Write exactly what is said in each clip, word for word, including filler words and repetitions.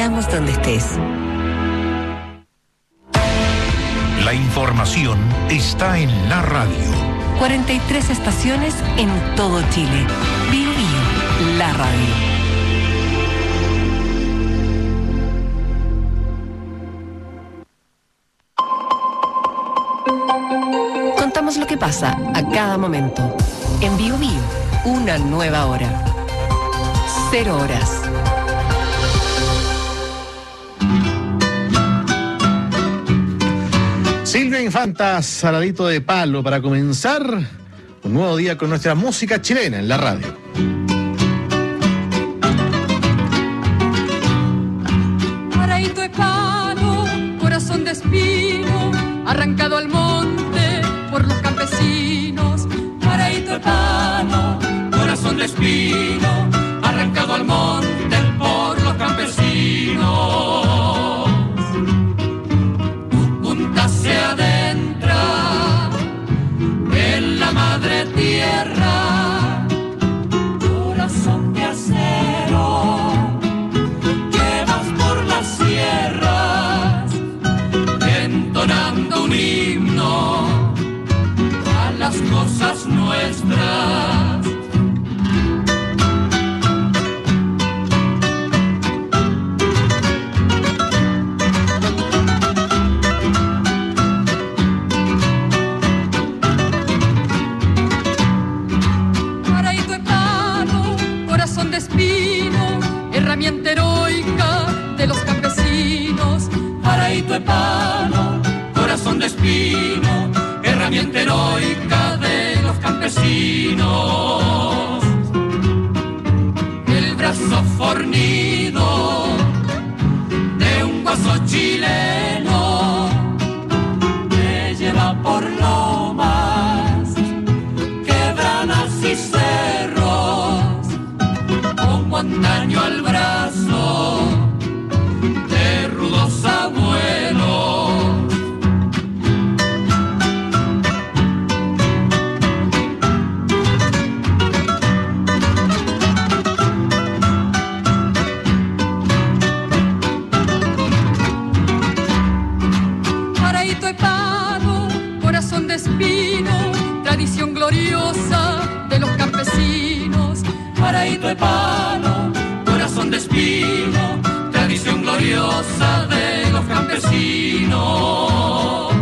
llegamos donde estés. La información está en la radio. cuarenta y tres estaciones en todo Chile. Bio Bio, la radio. Contamos lo que pasa a cada momento. En Bio Bio, una nueva hora. Cero horas. Silvia Infanta, Saladito de Palo, para comenzar un nuevo día con nuestra música chilena en la radio. Paraíto de palo, corazón de espino, arrancado al monte por los campesinos. Paraíto de palo, corazón de espino, arrancado al monte por los campesinos. Se adentra en la madre tierra, corazón de acero, llevas por las sierras, entonando un himno a las cosas nuestras. Herramienta heroica de los campesinos. Paraíto de palo, corazón de espino, herramienta heroica de los campesinos. El brazo fornido de un guaso chileno que lleva por lomas, quebradas y cerros, como antaño al brazo de rudos abuelos. Paraíto de palo, corazón de espino, tradición gloriosa de los campesinos. Paraíto de palo, corazón de espino, tradición gloriosa de los campesinos.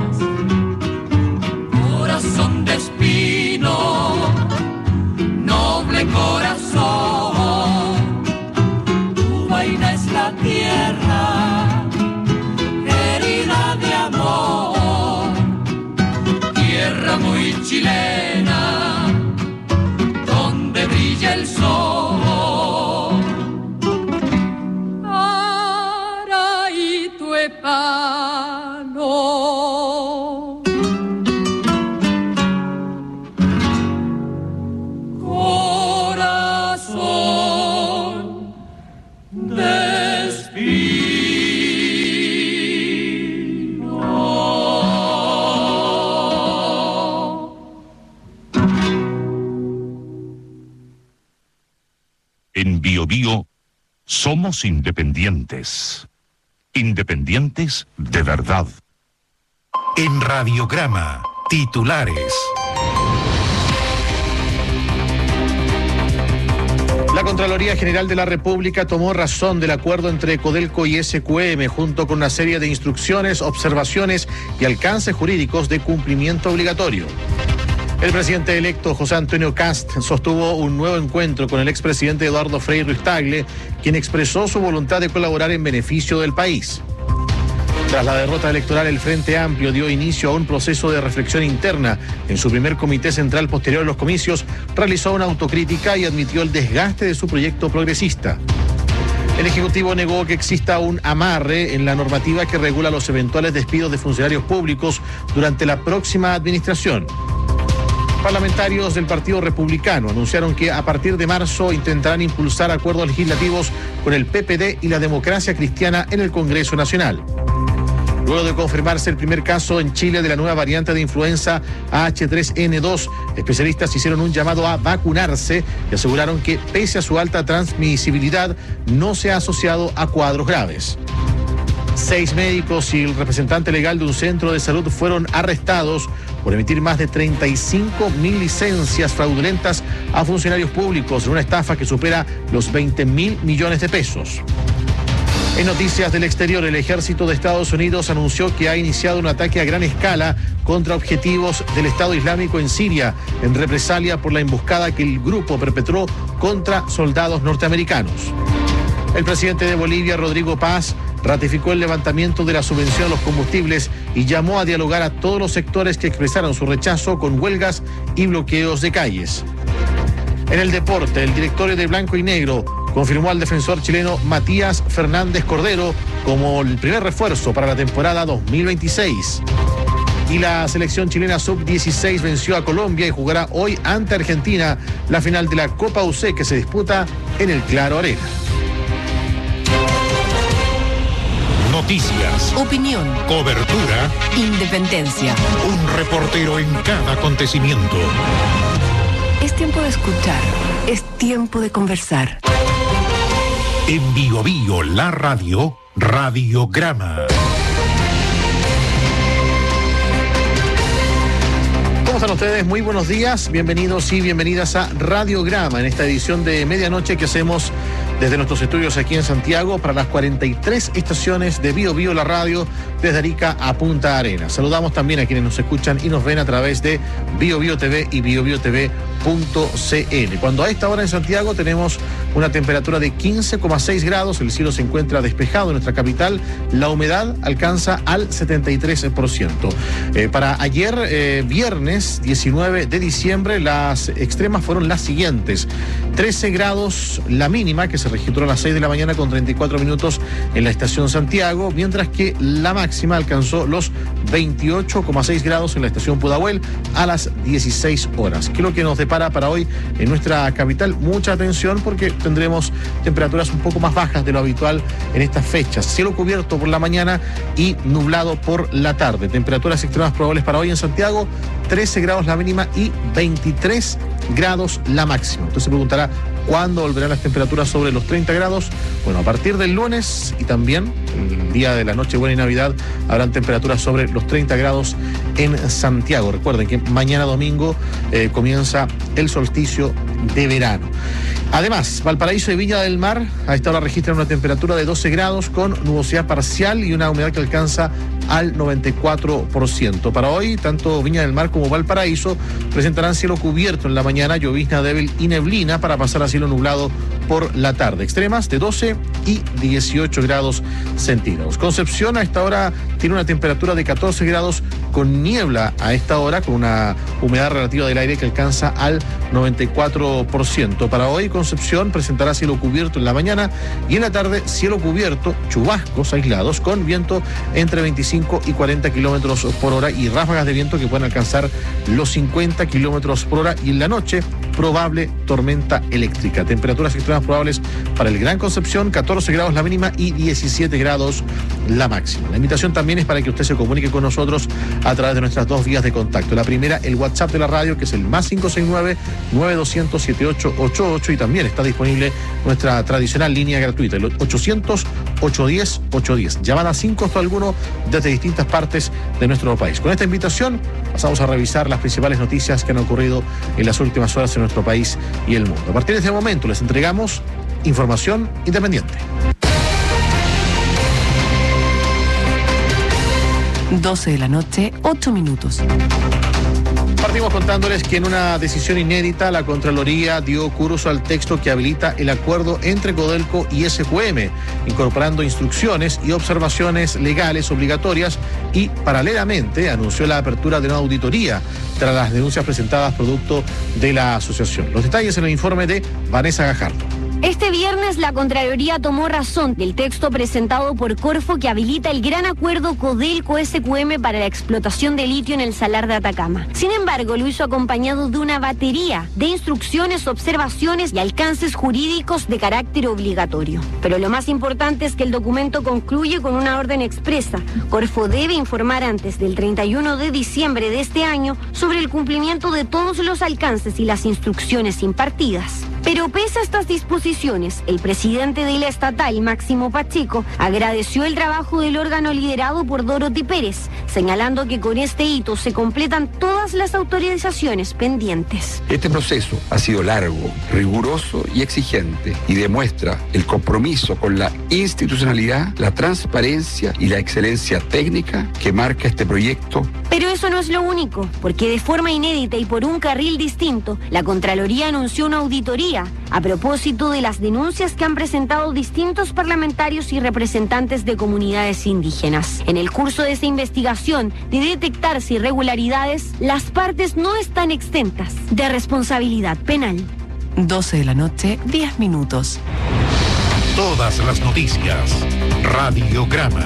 Corazón de espino, noble corazón, tu vaina es la tierra, herida de amor, tierra muy chilena, donde brilla el sol. Paraíto de palo, corazón de espino. En Bio Bio somos independientes. Independientes de verdad. En Radiograma, titulares. La Contraloría General de la República tomó razón del acuerdo entre Codelco y S Q M junto con una serie de instrucciones, observaciones y alcances jurídicos de cumplimiento obligatorio. El presidente electo José Antonio Kast sostuvo un nuevo encuentro con el expresidente Eduardo Frei Ruiz-Tagle, quien expresó su voluntad de colaborar en beneficio del país. Tras la derrota electoral, el Frente Amplio dio inicio a un proceso de reflexión interna. En su primer comité central posterior a los comicios, realizó una autocrítica y admitió el desgaste de su proyecto progresista. El Ejecutivo negó que exista un amarre en la normativa que regula los eventuales despidos de funcionarios públicos durante la próxima administración. Parlamentarios del Partido Republicano anunciaron que a partir de marzo intentarán impulsar acuerdos legislativos con el P P D y la Democracia Cristiana en el Congreso Nacional. Luego de confirmarse el primer caso en Chile de la nueva variante de influenza H tres N dos, especialistas hicieron un llamado a vacunarse y aseguraron que, pese a su alta transmisibilidad, no se ha asociado a cuadros graves. Seis médicos y el representante legal de un centro de salud fueron arrestados por emitir más de treinta y cinco mil licencias fraudulentas a funcionarios públicos en una estafa que supera los veinte mil millones de pesos. En noticias del exterior, el ejército de Estados Unidos anunció que ha iniciado un ataque a gran escala contra objetivos del Estado Islámico en Siria, en represalia por la emboscada que el grupo perpetró contra soldados norteamericanos. El presidente de Bolivia, Rodrigo Paz, ratificó el levantamiento de la subvención a los combustibles y llamó a dialogar a todos los sectores que expresaron su rechazo con huelgas y bloqueos de calles. En el deporte, el directorio de Blanco y Negro confirmó al defensor chileno Matías Fernández Cordero como el primer refuerzo para la temporada dos mil veintiséis. Y la selección chilena sub dieciséis venció a Colombia y jugará hoy ante Argentina la final de la Copa U C que se disputa en el Claro Arena. Noticias, Opinión, cobertura, independencia. un reportero en cada acontecimiento. Es tiempo de escuchar, es tiempo de conversar. En Bio Bio, la radio, Radiograma. ¿Cómo están ustedes? Muy buenos días, bienvenidos y bienvenidas a Radiograma, en esta edición de medianoche que hacemos desde nuestros estudios aquí en Santiago para las cuarenta y tres estaciones de Bio Bio, la radio, desde Arica a Punta Arenas. Saludamos también a quienes nos escuchan y nos ven a través de Bio Bio T V y bio bio t v punto c l. Cuando a esta hora en Santiago tenemos una temperatura de quince coma seis grados, el cielo se encuentra despejado en nuestra capital, la humedad alcanza al setenta y tres por ciento. Eh, para ayer, eh, viernes diecinueve de diciembre, las extremas fueron las siguientes: trece grados la mínima, que se registró a las seis de la mañana con treinta y cuatro minutos en la estación Santiago, mientras que la máxima alcanzó los veintiocho coma seis grados en la estación Pudahuel a las dieciséis horas. ¿Qué es lo que nos depara para hoy en nuestra capital? Mucha atención, porque tendremos temperaturas un poco más bajas de lo habitual en estas fechas. Cielo cubierto por la mañana y nublado por la tarde. Temperaturas extremas probables para hoy en Santiago: trece grados la mínima y veintitrés grados la máxima. Entonces se preguntará, ¿cuándo volverán las temperaturas sobre los treinta grados? Bueno, a partir del lunes y también el día de la Nochebuena y Navidad habrán temperaturas sobre los treinta grados en Santiago. Recuerden que mañana domingo eh, comienza el solsticio de verano. Además, Valparaíso y Viña del Mar a esta hora registran una temperatura de doce grados con nubosidad parcial y una humedad que alcanza al noventa y cuatro por ciento. Para hoy, tanto Viña del Mar como Valparaíso presentarán cielo cubierto en la mañana, llovizna débil y neblina, para pasar a cielo nublado por la tarde. Extremas de doce y dieciocho grados centígrados. Concepción a esta hora tiene una temperatura de catorce grados con niebla a esta hora, con una humedad relativa del aire que alcanza al noventa y cuatro por ciento. Para hoy, Concepción presentará cielo cubierto en la mañana y en la tarde cielo cubierto, chubascos aislados con viento entre veinticinco y cuarenta kilómetros por hora y ráfagas de viento que pueden alcanzar los cincuenta kilómetros por hora, y en la noche probable tormenta eléctrica. Temperaturas extremas probables para el Gran Concepción: catorce grados la mínima y diecisiete grados la máxima. La invitación también es para que usted se comunique con nosotros a través de nuestras dos vías de contacto. La primera, el WhatsApp de la radio, que es el más cinco seis nueve, nueve dos cero cero, siete ocho ocho ocho, y también está disponible nuestra tradicional línea gratuita, el ochocientos, ochocientos diez, ochocientos diez. Llamada sin costo alguno desde distintas partes de nuestro país. Con esta invitación pasamos a revisar las principales noticias que han ocurrido en las últimas horas en nuestro país y el mundo. A partir de este momento les entregamos información independiente. doce de la noche, ocho minutos. Partimos contándoles que en una decisión inédita la Contraloría dio curso al texto que habilita el acuerdo entre Codelco y S Q M, incorporando instrucciones y observaciones legales obligatorias, y paralelamente anunció la apertura de una auditoría tras las denuncias presentadas producto de la asociación. Los detalles en el informe de Vanessa Gajardo. Este viernes la Contraloría tomó razón del texto presentado por Corfo que habilita el gran acuerdo Codelco-S Q M para la explotación de litio en el Salar de Atacama. Sin embargo, lo hizo acompañado de una batería de instrucciones, observaciones y alcances jurídicos de carácter obligatorio. Pero lo más importante es que el documento concluye con una orden expresa. Corfo debe informar antes del treinta y uno de diciembre de este año sobre el cumplimiento de todos los alcances y las instrucciones impartidas. Pero pese a estas disposiciones, el presidente de la estatal, Máximo Pacheco, agradeció el trabajo del órgano liderado por Dorothy Pérez, señalando que con este hito se completan todas las autorizaciones pendientes. Este proceso ha sido largo, riguroso y exigente y demuestra el compromiso con la institucionalidad, la transparencia y la excelencia técnica que marca este proyecto. Pero eso no es lo único, porque de forma inédita y por un carril distinto, la Contraloría anunció una auditoría a propósito de las denuncias que han presentado distintos parlamentarios y representantes de comunidades indígenas. En el curso de esa investigación, de detectarse irregularidades, las partes no están exentas de responsabilidad penal. doce de la noche, diez minutos. Todas las noticias. Radiograma.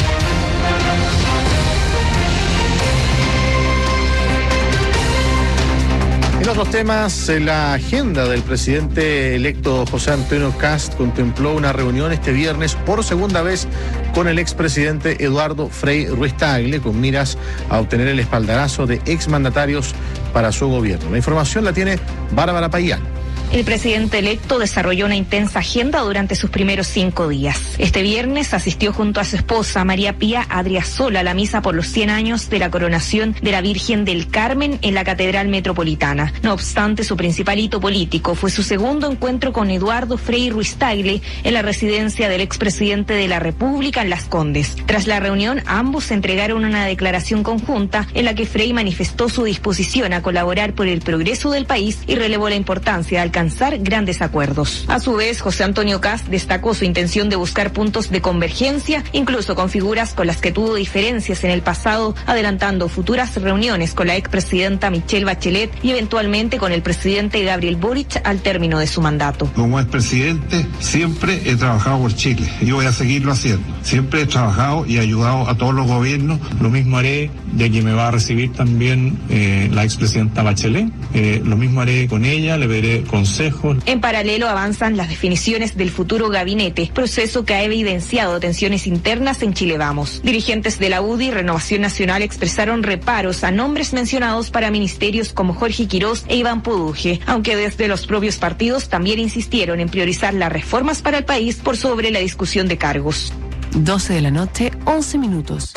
En otros temas, la agenda del presidente electo José Antonio Kast contempló una reunión este viernes por segunda vez con el expresidente Eduardo Frei Ruiz-Tagle, con miras a obtener el espaldarazo de exmandatarios para su gobierno. La información la tiene Bárbara Payán. El presidente electo desarrolló una intensa agenda durante sus primeros cinco días. Este viernes asistió junto a su esposa, María Pía Adriasola, a la misa por los cien años de la coronación de la Virgen del Carmen en la Catedral Metropolitana. No obstante, su principal hito político fue su segundo encuentro con Eduardo Frei Ruiz-Tagle en la residencia del expresidente de la República en Las Condes. Tras la reunión, ambos entregaron una declaración conjunta en la que Frei manifestó su disposición a colaborar por el progreso del país y relevó la importancia de alcanzar alcanzar grandes acuerdos. A su vez, José Antonio Kast destacó su intención de buscar puntos de convergencia, incluso con figuras con las que tuvo diferencias en el pasado, adelantando futuras reuniones con la expresidenta Michelle Bachelet y eventualmente con el presidente Gabriel Boric al término de su mandato. Como expresidente, siempre he trabajado por Chile y voy a seguirlo haciendo. Siempre he trabajado y ayudado a todos los gobiernos. Lo mismo haré de que me va a recibir también eh, la expresidenta Bachelet. Eh, lo mismo haré con ella, le veré consejos. En paralelo avanzan las definiciones del futuro gabinete, proceso que ha evidenciado tensiones internas en Chile Vamos. Dirigentes de la U D I y Renovación Nacional expresaron reparos a nombres mencionados para ministerios como Jorge Quirós e Iván Poduje, aunque desde los propios partidos también insistieron en priorizar las reformas para el país por sobre la discusión de cargos. doce de la noche, once minutos.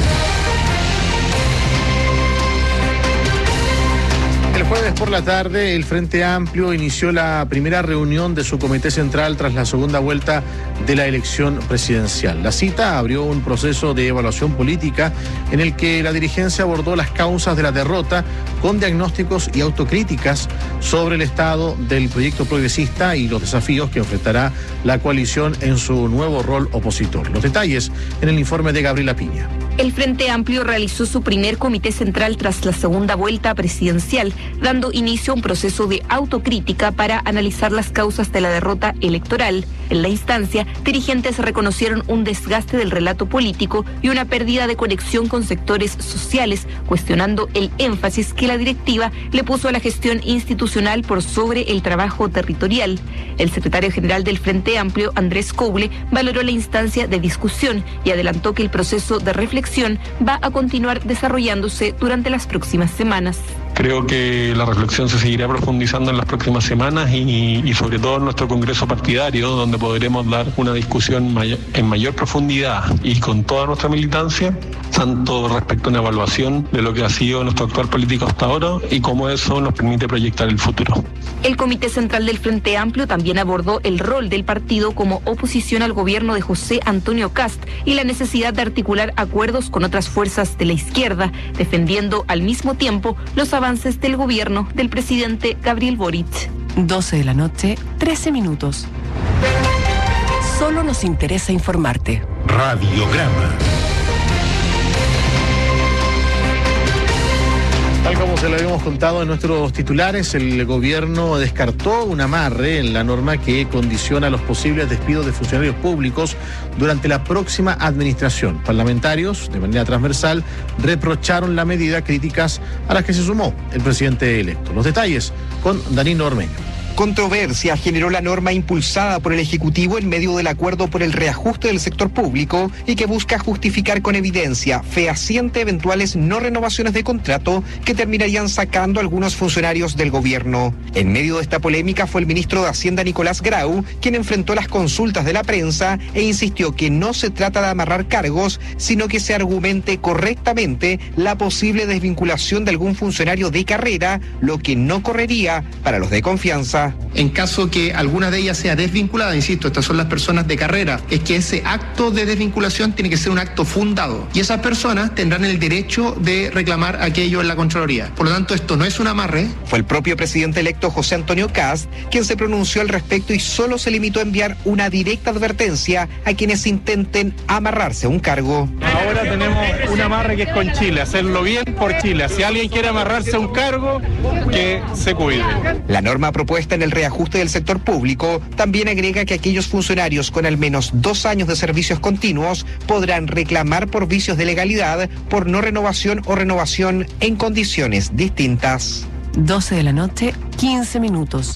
El jueves por la tarde, el Frente Amplio inició la primera reunión de su comité central tras la segunda vuelta de la elección presidencial. La cita abrió un proceso de evaluación política en el que la dirigencia abordó las causas de la derrota con diagnósticos y autocríticas sobre el estado del proyecto progresista y los desafíos que enfrentará la coalición en su nuevo rol opositor. Los detalles en el informe de Gabriela Piña. El Frente Amplio realizó su primer comité central tras la segunda vuelta presidencial, dando inicio a un proceso de autocrítica para analizar las causas de la derrota electoral. En la instancia, dirigentes reconocieron un desgaste del relato político y una pérdida de conexión con sectores sociales, cuestionando el énfasis que la directiva le puso a la gestión institucional por sobre el trabajo territorial. El secretario general del Frente Amplio, Andrés Coble, valoró la instancia de discusión y adelantó que el proceso de reflexión va a continuar desarrollándose durante las próximas semanas. Creo que la reflexión se seguirá profundizando en las próximas semanas y, y sobre todo en nuestro congreso partidario, donde podremos dar una discusión mayor, en mayor profundidad y con toda nuestra militancia, tanto respecto a una evaluación de lo que ha sido nuestro actual político hasta ahora y cómo eso nos permite proyectar el futuro. El Comité Central del Frente Amplio también abordó el rol del partido como oposición al gobierno de José Antonio Kast y la necesidad de articular acuerdos con otras fuerzas de la izquierda, defendiendo al mismo tiempo los avances del gobierno del presidente Gabriel Boric. doce de la noche, trece minutos. Solo nos interesa informarte. Radiograma. Tal como se lo habíamos contado en nuestros titulares, el gobierno descartó un amarre en la norma que condiciona los posibles despidos de funcionarios públicos durante la próxima administración. Parlamentarios, de manera transversal, reprocharon la medida, críticas a las que se sumó el presidente electo. Los detalles con Danilo Ormeño. Controversia generó la norma impulsada por el Ejecutivo en medio del acuerdo por el reajuste del sector público y que busca justificar con evidencia fehaciente eventuales no renovaciones de contrato que terminarían sacando a algunos funcionarios del gobierno. En medio de esta polémica fue el ministro de Hacienda Nicolás Grau quien enfrentó las consultas de la prensa e insistió que no se trata de amarrar cargos, sino que se argumente correctamente la posible desvinculación de algún funcionario de carrera, lo que no correría para los de confianza. En caso que alguna de ellas sea desvinculada, insisto, estas son las personas de carrera, es que ese acto de desvinculación tiene que ser un acto fundado y esas personas tendrán el derecho de reclamar aquello en la Contraloría. Por lo tanto, esto no es un amarre. Fue el propio presidente electo José Antonio Kast quien se pronunció al respecto y solo se limitó a enviar una directa advertencia a quienes intenten amarrarse a un cargo. Ahora tenemos un amarre que es con Chile, hacerlo bien por Chile. Si alguien quiere amarrarse a un cargo, que se cuide. La norma propuesta en el reajuste del sector público también agrega que aquellos funcionarios con al menos dos años de servicios continuos podrán reclamar por vicios de legalidad, por no renovación o renovación en condiciones distintas. doce de la noche, quince minutos.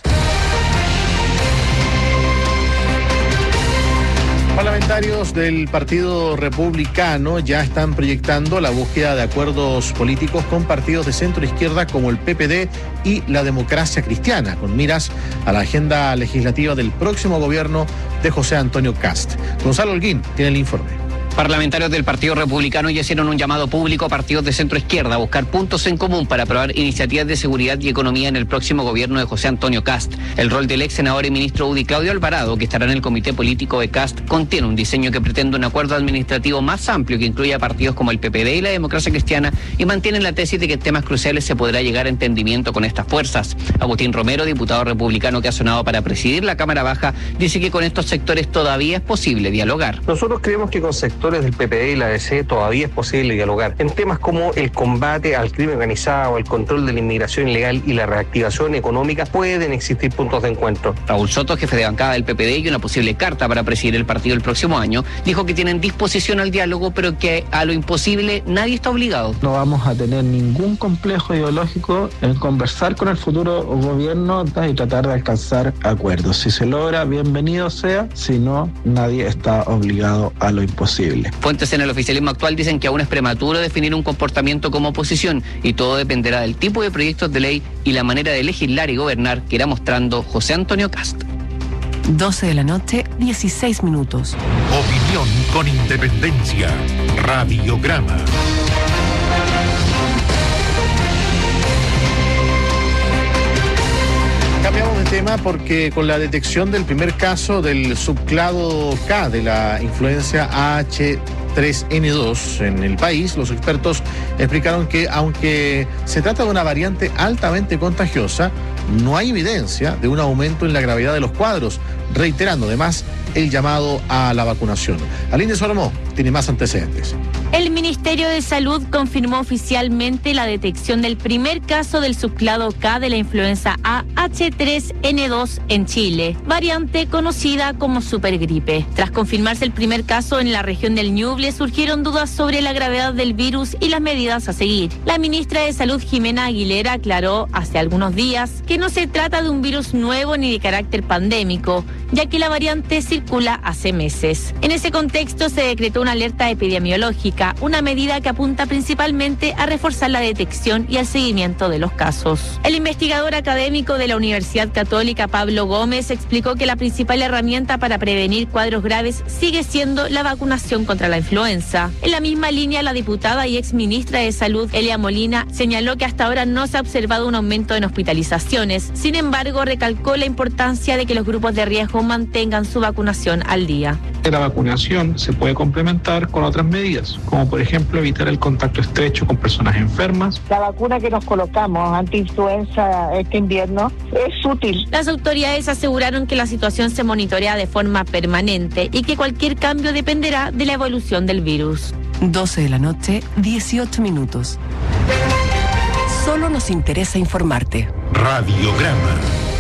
Parlamentarios del Partido Republicano ya están proyectando la búsqueda de acuerdos políticos con partidos de centro izquierda como el P P D y la Democracia Cristiana, con miras a la agenda legislativa del próximo gobierno de José Antonio Kast. Gonzalo Holguín tiene el informe. Parlamentarios del Partido Republicano ya hicieron un llamado público a partidos de centro izquierda a buscar puntos en común para aprobar iniciativas de seguridad y economía en el próximo gobierno de José Antonio Kast. El rol del ex senador y ministro U D I Claudio Alvarado, que estará en el comité político de Kast, contiene un diseño que pretende un acuerdo administrativo más amplio que incluya partidos como el P P D y la Democracia Cristiana y mantienen la tesis de que en temas cruciales se podrá llegar a entendimiento con estas fuerzas. Agustín Romero, diputado republicano que ha sonado para presidir la Cámara Baja, dice que con estos sectores todavía es posible dialogar. Nosotros creemos que con sectores del P P D y la D C todavía es posible dialogar en temas como el combate al crimen organizado, el control de la inmigración ilegal y la reactivación económica. Pueden existir puntos de encuentro. Raúl Soto, jefe de bancada del P P D y una posible carta para presidir el partido el próximo año, dijo que tienen disposición al diálogo, pero que a lo imposible nadie está obligado. No vamos a tener ningún complejo ideológico en conversar con el futuro gobierno y tratar de alcanzar acuerdos. Si se logra, bienvenido sea. Si no, nadie está obligado a lo imposible. Fuentes en el oficialismo actual dicen que aún es prematuro definir un comportamiento como oposición y todo dependerá del tipo de proyectos de ley y la manera de legislar y gobernar que irá mostrando José Antonio Kast. doce de la noche, dieciséis minutos. Opinión con independencia. Radiograma. Cambiamos de tema porque con la detección del primer caso del subclado K de la influencia H tres N dos en el país, los expertos explicaron que aunque se trata de una variante altamente contagiosa, no hay evidencia de un aumento en la gravedad de los cuadros, reiterando además el llamado a la vacunación. Aline Solomó tiene más antecedentes. El Ministerio de Salud confirmó oficialmente la detección del primer caso del subclado K de la influenza A H tres N dos en Chile, variante conocida como supergripe. Tras confirmarse el primer caso en la región del Ñuble, surgieron dudas sobre la gravedad del virus y las medidas a seguir. La ministra de Salud, Jimena Aguilera, aclaró hace algunos días que no se trata de un virus nuevo ni de carácter pandémico, ya que la variante circula hace meses. En ese contexto se decretó una alerta epidemiológica, una medida que apunta principalmente a reforzar la detección y el seguimiento de los casos. El investigador académico de la Universidad Católica, Pablo Gómez, explicó que la principal herramienta para prevenir cuadros graves sigue siendo la vacunación contra la influenza. En la misma línea, la diputada y exministra de Salud, Elia Molina, señaló que hasta ahora no se ha observado un aumento en hospitalizaciones. Sin embargo, recalcó la importancia de que los grupos de riesgo mantengan su vacunación al día. La vacunación se puede complementar con otras medidas, como por ejemplo evitar el contacto estrecho con personas enfermas. La vacuna que nos colocamos anti-influenza este invierno es útil. Las autoridades aseguraron que la situación se monitorea de forma permanente y que cualquier cambio dependerá de la evolución del virus. doce de la noche, dieciocho minutos. Solo nos interesa informarte. Radiograma.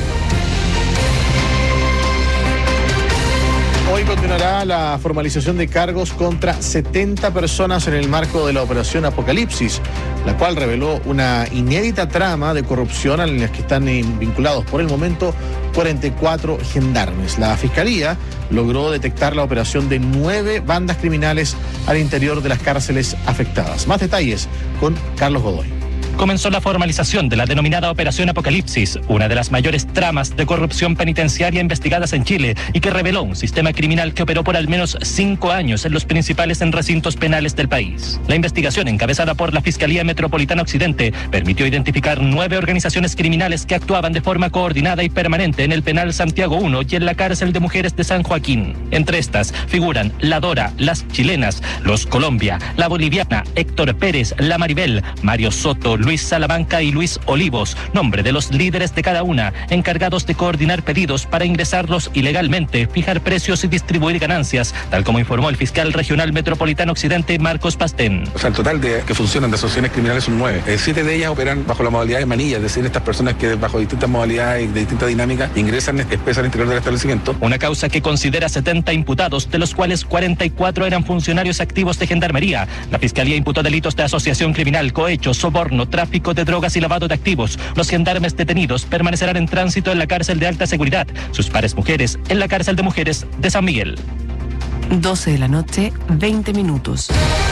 Hoy continuará la formalización de cargos contra setenta personas en el marco de la operación Apocalipsis, la cual reveló una inédita trama de corrupción en la que están vinculados por el momento cuarenta y cuatro gendarmes. La Fiscalía logró detectar la operación de nueve bandas criminales al interior de las cárceles afectadas. Más detalles con Carlos Godoy. Comenzó la formalización de la denominada Operación Apocalipsis, una de las mayores tramas de corrupción penitenciaria investigadas en Chile y que reveló un sistema criminal que operó por al menos cinco años en los principales recintos penales del país. La investigación, encabezada por la Fiscalía Metropolitana Occidente, permitió identificar nueve organizaciones criminales que actuaban de forma coordinada y permanente en el penal Santiago uno y en la cárcel de mujeres de San Joaquín. Entre estas figuran La Dora, Las Chilenas, Los Colombia, La Boliviana, Héctor Pérez, La Maribel, Mario Soto, Luis Salamanca y Luis Olivos, nombre de los líderes de cada una, encargados de coordinar pedidos para ingresarlos ilegalmente, fijar precios y distribuir ganancias, tal como informó el fiscal regional metropolitano Occidente, Marcos Pastén. O sea, el total de que funcionan de asociaciones criminales son nueve. Eh, siete de ellas operan bajo la modalidad de manilla, es decir, estas personas que bajo distintas modalidades y de distintas dinámicas ingresan, expresan al interior del establecimiento. Una causa que considera setenta imputados, de los cuales cuarenta y cuatro eran funcionarios activos de gendarmería. La fiscalía imputó delitos de asociación criminal, cohecho, soborno, tráfico de drogas y lavado de activos. Los gendarmes detenidos permanecerán en tránsito en la cárcel de alta seguridad, sus pares mujeres en la cárcel de mujeres de San Miguel. doce de la noche, veinte minutos.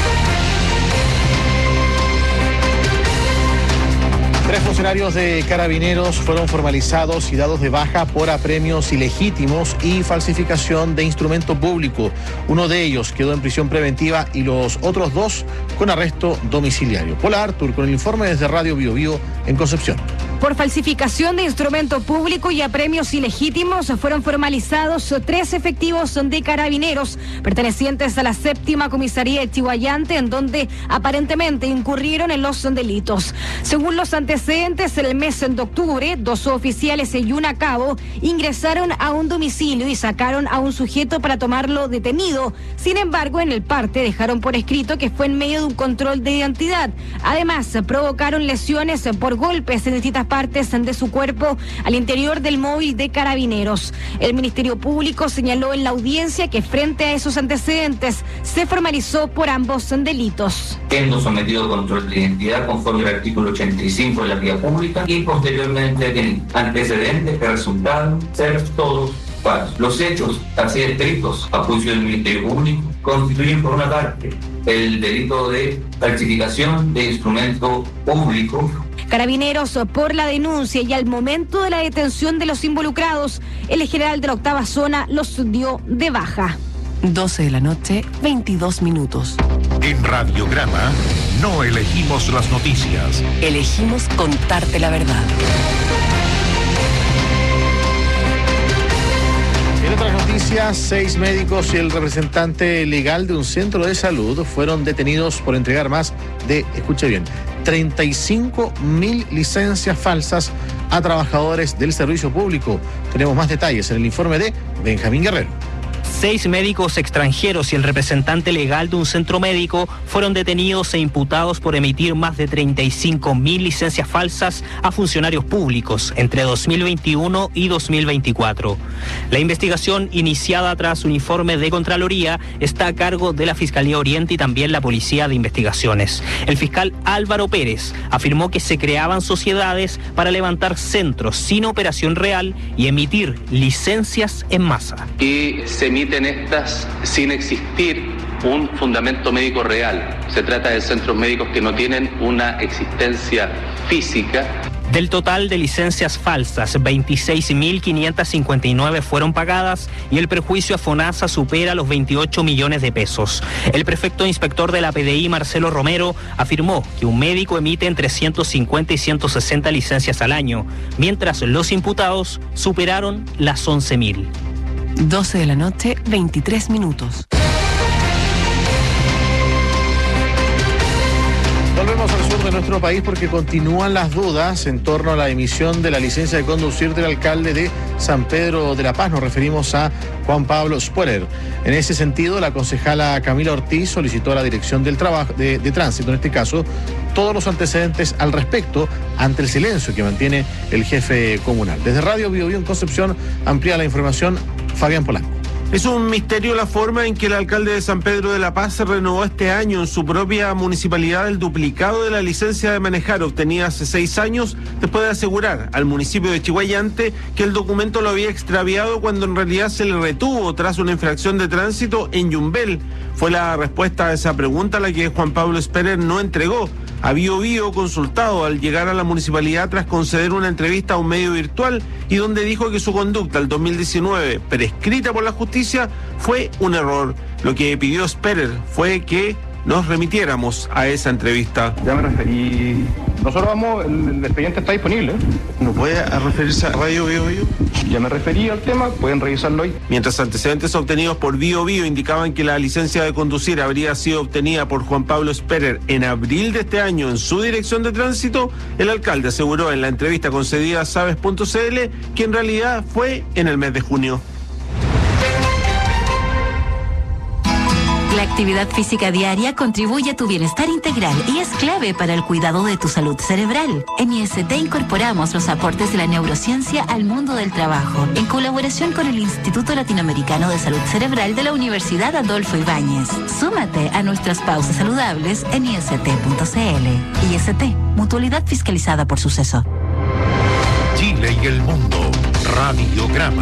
Tres funcionarios de Carabineros fueron formalizados y dados de baja por apremios ilegítimos y falsificación de instrumento público. Uno de ellos quedó en prisión preventiva y los otros dos con arresto domiciliario. Paula Artur con el informe desde Radio Bio Bio en Concepción. Por falsificación de instrumento público y apremios ilegítimos fueron formalizados tres efectivos de Carabineros pertenecientes a la séptima comisaría de Chihuayante, en donde aparentemente incurrieron en los delitos. Según los antecedentes, en el mes de octubre, dos oficiales y un a cabo ingresaron a un domicilio y sacaron a un sujeto para tomarlo detenido. Sin embargo, en el parte dejaron por escrito que fue en medio de un control de identidad. Además, provocaron lesiones por golpes en distintas partes de su cuerpo al interior del móvil de Carabineros. El Ministerio Público señaló en la audiencia que frente a esos antecedentes se formalizó por ambos delitos. Siendo sometido a control de identidad conforme al artículo ochenta y cinco de la vía pública y posteriormente tienen antecedentes que resultaron ser todos falsos. Los hechos así descritos a juicio del Ministerio Público constituyen por una parte el delito de falsificación de instrumento público. Carabineros, por la denuncia y al momento de la detención de los involucrados, el general de la octava zona los dio de baja. doce de la noche, veintidós minutos. En Radiograma no elegimos las noticias. Elegimos contarte la verdad. En otras noticias, seis médicos y el representante legal de un centro de salud fueron detenidos por entregar más de, escuche bien, treinta y cinco mil licencias falsas a trabajadores del servicio público. Tenemos más detalles en el informe de Benjamín Guerrero. Seis médicos extranjeros y el representante legal de un centro médico fueron detenidos e imputados por emitir más de treinta y cinco mil licencias falsas a funcionarios públicos entre dos mil veintiuno y dos mil veinticuatro. La investigación, iniciada tras un informe de Contraloría, está a cargo de la Fiscalía Oriente y también la Policía de Investigaciones. El fiscal Álvaro Pérez afirmó que se creaban sociedades para levantar centros sin operación real y emitir licencias en masa. Y se emiten estas sin existir un fundamento médico real. Se trata de centros médicos que no tienen una existencia física. Del total de licencias falsas, veintiséis mil quinientas cincuenta y nueve fueron pagadas y el perjuicio a FONASA supera los veintiocho millones de pesos. El prefecto inspector de la P D I, Marcelo Romero, afirmó que un médico emite entre ciento cincuenta y ciento sesenta licencias al año, mientras los imputados superaron las once mil. doce de la noche, veintitrés minutos. Volvemos al sur de nuestro país porque continúan las dudas en torno a la emisión de la licencia de conducir del alcalde de San Pedro de la Paz. Nos referimos a Juan Pablo Spuerer. En ese sentido, la concejala Camila Ortiz solicitó a la Dirección del Trabajo de, de Tránsito, en este caso, todos los antecedentes al respecto ante el silencio que mantiene el jefe comunal. Desde Radio Bio Bio en Concepción amplía la información Fabián Polanco. Es un misterio la forma en que el alcalde de San Pedro de la Paz se renovó este año en su propia municipalidad el duplicado de la licencia de manejar obtenida hace seis años, después de asegurar al municipio de Chiguayante que el documento lo había extraviado cuando en realidad se le retuvo tras una infracción de tránsito en Yumbel. Fue la respuesta a esa pregunta la que Juan Pablo Spuerer no entregó. A Bio Bio, consultado al llegar a la municipalidad tras conceder una entrevista a un medio virtual y donde dijo que su conducta el dos mil diecinueve, prescrita por la justicia, fue un error. Lo que pidió Spuerer fue que nos remitiéramos a esa entrevista. Ya me referí. Nosotros vamos, el, el expediente está disponible. ¿No puede referirse a Radio Bio Bio? Ya me referí al tema, pueden revisarlo hoy. Mientras antecedentes obtenidos por Bio Bio indicaban que la licencia de conducir habría sido obtenida por Juan Pablo Spuerer en abril de este año en su dirección de tránsito, el alcalde aseguró en la entrevista concedida a sabes punto c l que en realidad fue en el mes de junio. La actividad física diaria contribuye a tu bienestar integral y es clave para el cuidado de tu salud cerebral. En I S T incorporamos los aportes de la neurociencia al mundo del trabajo, en colaboración con el Instituto Latinoamericano de Salud Cerebral de la Universidad Adolfo Ibáñez. Súmate a nuestras pausas saludables en I S T punto c l. I S T, mutualidad fiscalizada por Suceso. Chile y el mundo. Radiograma.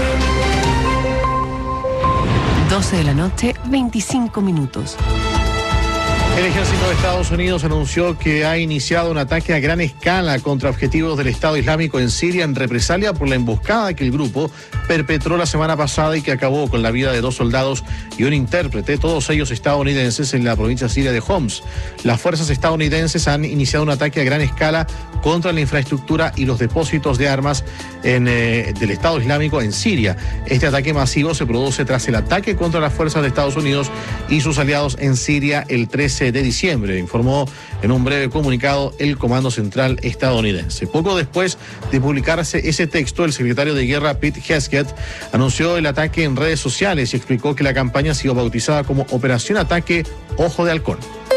doce de la noche, veinticinco minutos. El ejército de Estados Unidos anunció que ha iniciado un ataque a gran escala contra objetivos del Estado Islámico en Siria en represalia por la emboscada que el grupo perpetró la semana pasada y que acabó con la vida de dos soldados y un intérprete, todos ellos estadounidenses, en la provincia siria de Homs. Las fuerzas estadounidenses han iniciado un ataque a gran escala contra la infraestructura y los depósitos de armas en, eh, del Estado Islámico en Siria. Este ataque masivo se produce tras el ataque contra las fuerzas de Estados Unidos y sus aliados en Siria el trece de diciembre, informó en un breve comunicado el Comando Central estadounidense. Poco después de publicarse ese texto, el secretario de Guerra Pete Hegseth anunció el ataque en redes sociales y explicó que la campaña ha sido bautizada como Operación Ataque Ojo de Halcón.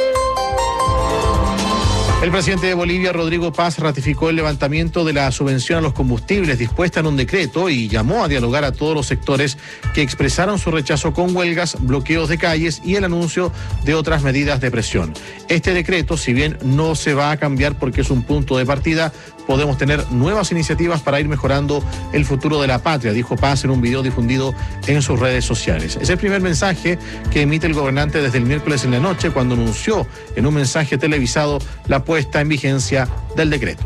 El presidente de Bolivia, Rodrigo Paz, ratificó el levantamiento de la subvención a los combustibles dispuesta en un decreto y llamó a dialogar a todos los sectores que expresaron su rechazo con huelgas, bloqueos de calles y el anuncio de otras medidas de presión. Este decreto, si bien no se va a cambiar porque es un punto de partida, podemos tener nuevas iniciativas para ir mejorando el futuro de la patria, dijo Paz en un video difundido en sus redes sociales. Es el primer mensaje que emite el gobernante desde el miércoles en la noche, cuando anunció en un mensaje televisado la puesta en vigencia del decreto.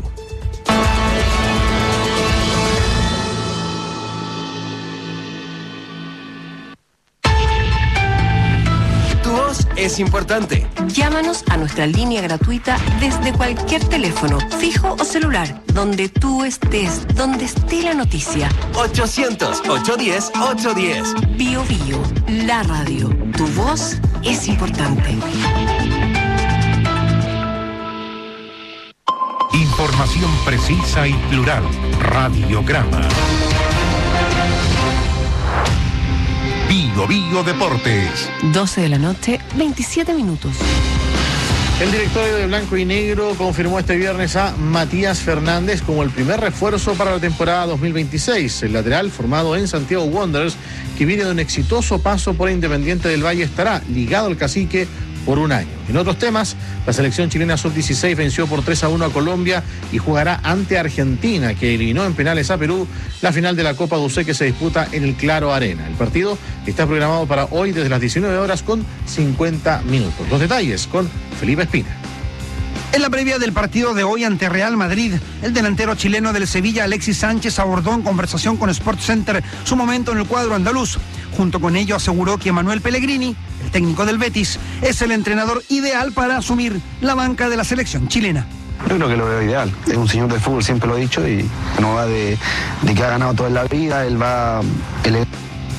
Es importante. Llámanos a nuestra línea gratuita desde cualquier teléfono, fijo o celular, donde tú estés, donde esté la noticia. ochocientos, ochocientos diez, ochocientos diez. Bio Bio, la radio. Tu voz es importante. Información precisa y plural. Radiograma. Bio Bio Deportes. doce de la noche, veintisiete minutos. El directorio de Blanco y Negro confirmó este viernes a Matías Fernández como el primer refuerzo para la temporada dos mil veintiséis. El lateral, formado en Santiago Wanderers, que viene de un exitoso paso por Independiente del Valle, estará ligado al cacique por un año. En otros temas, la selección chilena sub dieciséis venció por tres a uno a Colombia y jugará ante Argentina, que eliminó en penales a Perú, la final de la Copa Ducé que se disputa en el Claro Arena. El partido está programado para hoy desde las diecinueve horas con cincuenta minutos. Los detalles con Felipe Espina. En la previa del partido de hoy ante Real Madrid, el delantero chileno del Sevilla, Alexis Sánchez, abordó en conversación con Sport Center su momento en el cuadro andaluz. Junto con ello aseguró que Manuel Pellegrini, el técnico del Betis, es el entrenador ideal para asumir la banca de la selección chilena. Yo creo que lo veo ideal. Es un señor del fútbol, siempre lo he dicho, y no va de, de que ha ganado toda la vida. Él va... Él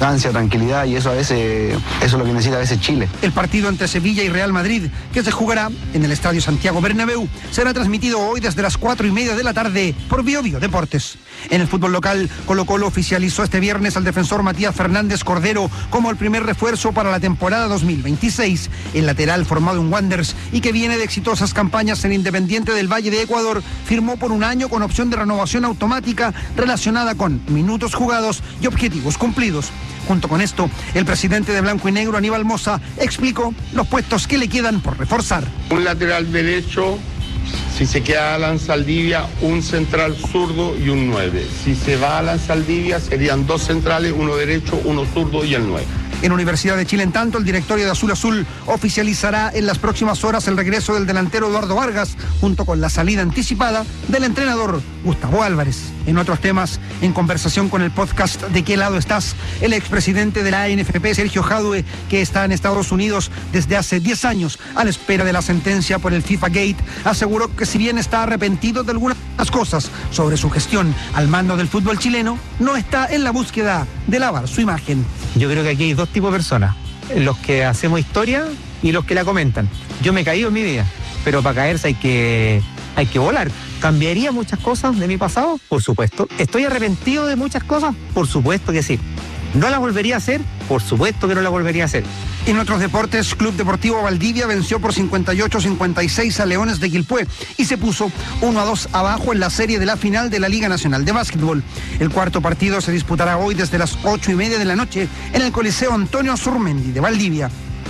ansia, tranquilidad, y eso a veces, eso es lo que necesita a veces Chile. El partido entre Sevilla y Real Madrid, que se jugará en el Estadio Santiago Bernabéu, será transmitido hoy desde las cuatro y media de la tarde por Bio Bio Deportes. En el fútbol local, Colo Colo oficializó este viernes al defensor Matías Fernández Cordero como el primer refuerzo para la temporada dos mil veintiséis. El lateral formado en Wanderers y que viene de exitosas campañas en Independiente del Valle de Ecuador, firmó por un año con opción de renovación automática relacionada con minutos jugados y objetivos cumplidos. Junto con esto, el presidente de Blanco y Negro, Aníbal Mosa, explicó los puestos que le quedan por reforzar. Un lateral derecho, si se queda Alan Saldivia, un central zurdo y un nueve. Si se va Alan Saldivia, serían dos centrales, uno derecho, uno zurdo y el nueve. En Universidad de Chile, en tanto, el directorio de Azul Azul oficializará en las próximas horas el regreso del delantero Eduardo Vargas, junto con la salida anticipada del entrenador Gustavo Álvarez. En otros temas, en conversación con el podcast ¿De qué lado estás?, el expresidente de la A N F P, Sergio Jadue, que está en Estados Unidos desde hace diez años a la espera de la sentencia por el FIFA Gate, aseguró que si bien está arrepentido de algunas cosas sobre su gestión al mando del fútbol chileno, no está en la búsqueda de lavar su imagen. Yo creo que aquí hay dos tipos de personas, los que hacemos historia y los que la comentan. Yo me he caído en mi vida, pero para caerse hay que, hay que volar. ¿Cambiaría muchas cosas de mi pasado? Por supuesto. ¿Estoy arrepentido de muchas cosas? Por supuesto que sí. ¿No la volvería a hacer? Por supuesto que no la volvería a hacer. En otros deportes, Club Deportivo Valdivia venció por cincuenta y ocho a cincuenta y seis a Leones de Quilpué y se puso uno a dos abajo en la serie de la final de la Liga Nacional de Básquetbol. El cuarto partido se disputará hoy desde las ocho y media de la noche en el Coliseo Antonio Azurmendi de Valdivia.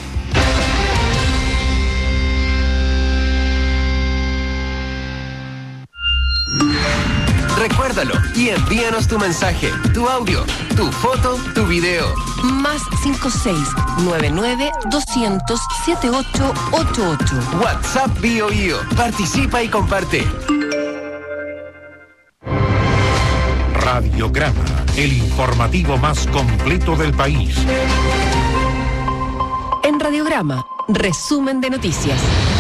Recuérdalo y envíanos tu mensaje, tu audio, tu foto, tu video. Más cinco seis nueve nueve dos cero cero siete ocho ocho ocho. WhatsApp Bio Bio. Participa y comparte. Radiograma, el informativo más completo del país. En Radiograma, resumen de noticias.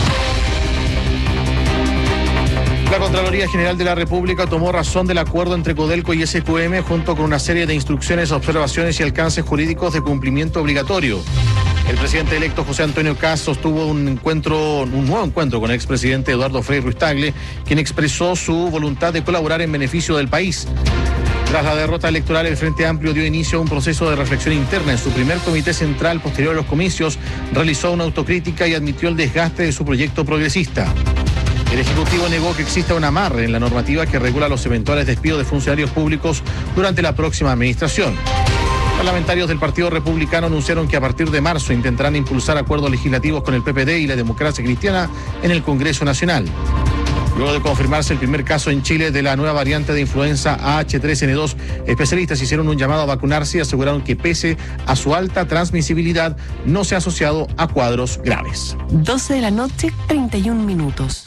La Contraloría General de la República tomó razón del acuerdo entre Codelco y S Q M junto con una serie de instrucciones, observaciones y alcances jurídicos de cumplimiento obligatorio. El presidente electo José Antonio Kast sostuvo un encuentro, un nuevo encuentro con el expresidente Eduardo Frei Ruiz-Tagle, quien expresó su voluntad de colaborar en beneficio del país. Tras la derrota electoral, el Frente Amplio dio inicio a un proceso de reflexión interna. En su primer comité central posterior a los comicios, realizó una autocrítica y admitió el desgaste de su proyecto progresista. El Ejecutivo negó que exista un amarre en la normativa que regula los eventuales despidos de funcionarios públicos durante la próxima administración. Parlamentarios del Partido Republicano anunciaron que a partir de marzo intentarán impulsar acuerdos legislativos con el P P D y la Democracia Cristiana en el Congreso Nacional. Luego de confirmarse el primer caso en Chile de la nueva variante de influenza A H tres N dos, especialistas hicieron un llamado a vacunarse y aseguraron que pese a su alta transmisibilidad, no se ha asociado a cuadros graves. doce de la noche, treinta y un minutos.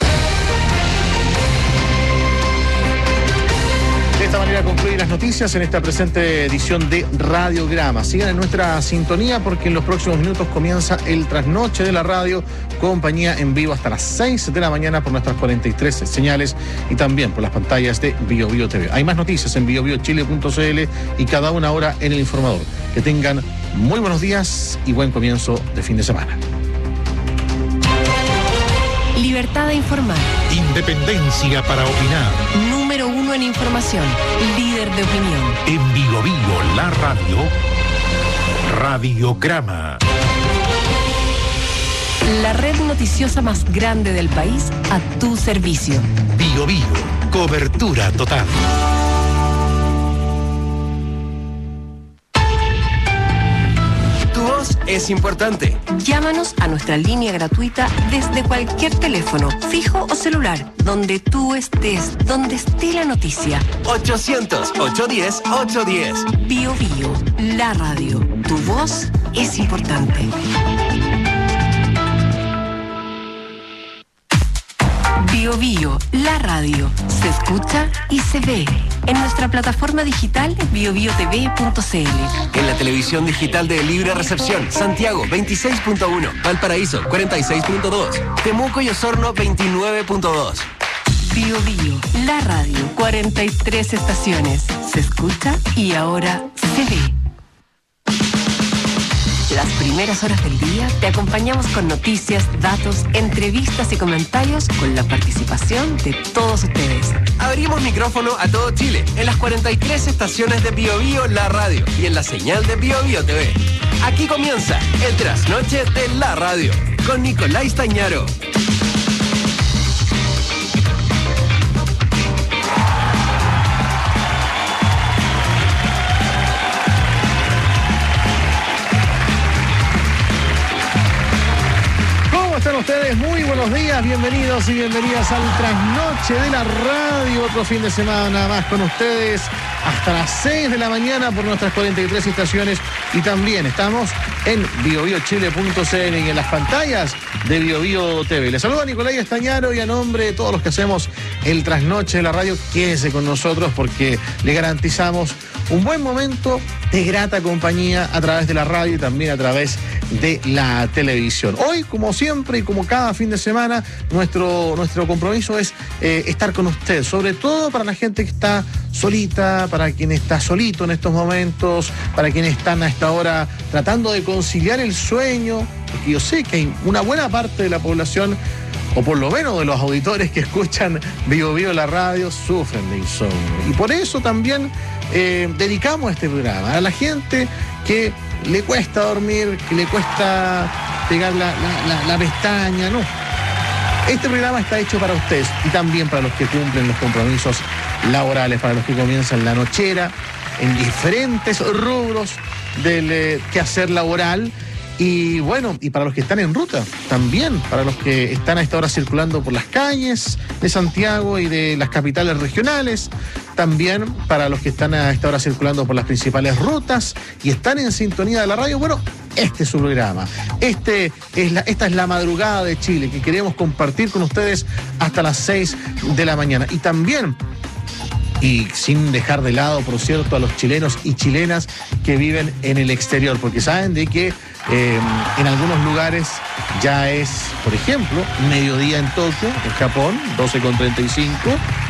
De esta manera concluyen las noticias en esta presente edición de Radiograma. Sigan en nuestra sintonía porque en los próximos minutos comienza el trasnoche de la radio, compañía en vivo hasta las seis de la mañana por nuestras cuarenta y tres señales y también por las pantallas de Bio Bio T V. Hay más noticias en bio bio chile punto c l y cada una hora en El Informador. Que tengan muy buenos días y buen comienzo de fin de semana. Libertad de informar. Independencia para opinar. Número uno en información. Líder de opinión. En Bio Bio, la radio. Radiograma. La red noticiosa más grande del país a tu servicio. Bio Bio, cobertura total. Es importante. Llámanos a nuestra línea gratuita desde cualquier teléfono, fijo o celular, donde tú estés, donde esté la noticia. ochocientos, ochocientos diez, ochocientos diez. Bio Bio, la radio. Tu voz es importante. Bio Bio, la radio. Se escucha y se ve. En nuestra plataforma digital bio bio t v punto c l. En la televisión digital de libre recepción, Santiago veintiséis punto uno, Valparaíso cuarenta y seis punto dos, Temuco y Osorno veintinueve punto dos. Bio Bio, la radio, cuarenta y tres estaciones. Se escucha y ahora se ve. Desde las primeras horas del día te acompañamos con noticias, datos, entrevistas y comentarios con la participación de todos ustedes. Abrimos micrófono a todo Chile en las cuarenta y tres estaciones de Bio Bio La Radio y en la señal de Bio Bio T V. Aquí comienza el Trasnoche de la Radio con Nicolás Stañaro. ¿Cómo están ustedes? Muy buenos días, bienvenidos y bienvenidas al Trasnoche de la Radio. Otro fin de semana más con ustedes hasta las seis de la mañana por nuestras cuarenta y tres estaciones y también estamos en bio bio chile punto c l y en las pantallas de Bio Bio T V. Les saluda Nicolás Stañaro y a nombre de todos los que hacemos el Trasnoche de la Radio, quédese con nosotros porque le garantizamos un buen momento de grata compañía a través de la radio y también a través de la televisión. Hoy, como siempre y como cada fin de semana, nuestro, nuestro compromiso es eh, estar con usted, sobre todo para la gente que está solita, para quien está solito en estos momentos, para quienes están a esta hora tratando de conciliar el sueño, porque yo sé que hay una buena parte de la población, o por lo menos de los auditores que escuchan Bio Bio la radio, sufren de insomnio. Y por eso también eh, dedicamos este programa a la gente que le cuesta dormir, que le cuesta pegar la, la, la, la pestaña, no. Este programa está hecho para ustedes y también para los que cumplen los compromisos laborales, para los que comienzan la nochera en diferentes rubros del eh, quehacer laboral. Y bueno, y para los que están en ruta, también para los que están a esta hora circulando por las calles de Santiago y de las capitales regionales, también para los que están a esta hora circulando por las principales rutas y están en sintonía de la radio. Bueno, este es su programa, este es la, esta es la madrugada de Chile que queremos compartir con ustedes hasta las seis de la mañana. Y también, y sin dejar de lado, por cierto, a los chilenos y chilenas que viven en el exterior, porque saben de que eh, en algunos lugares ya es, por ejemplo, mediodía en Tokio, en Japón, doce con treinta y cinco,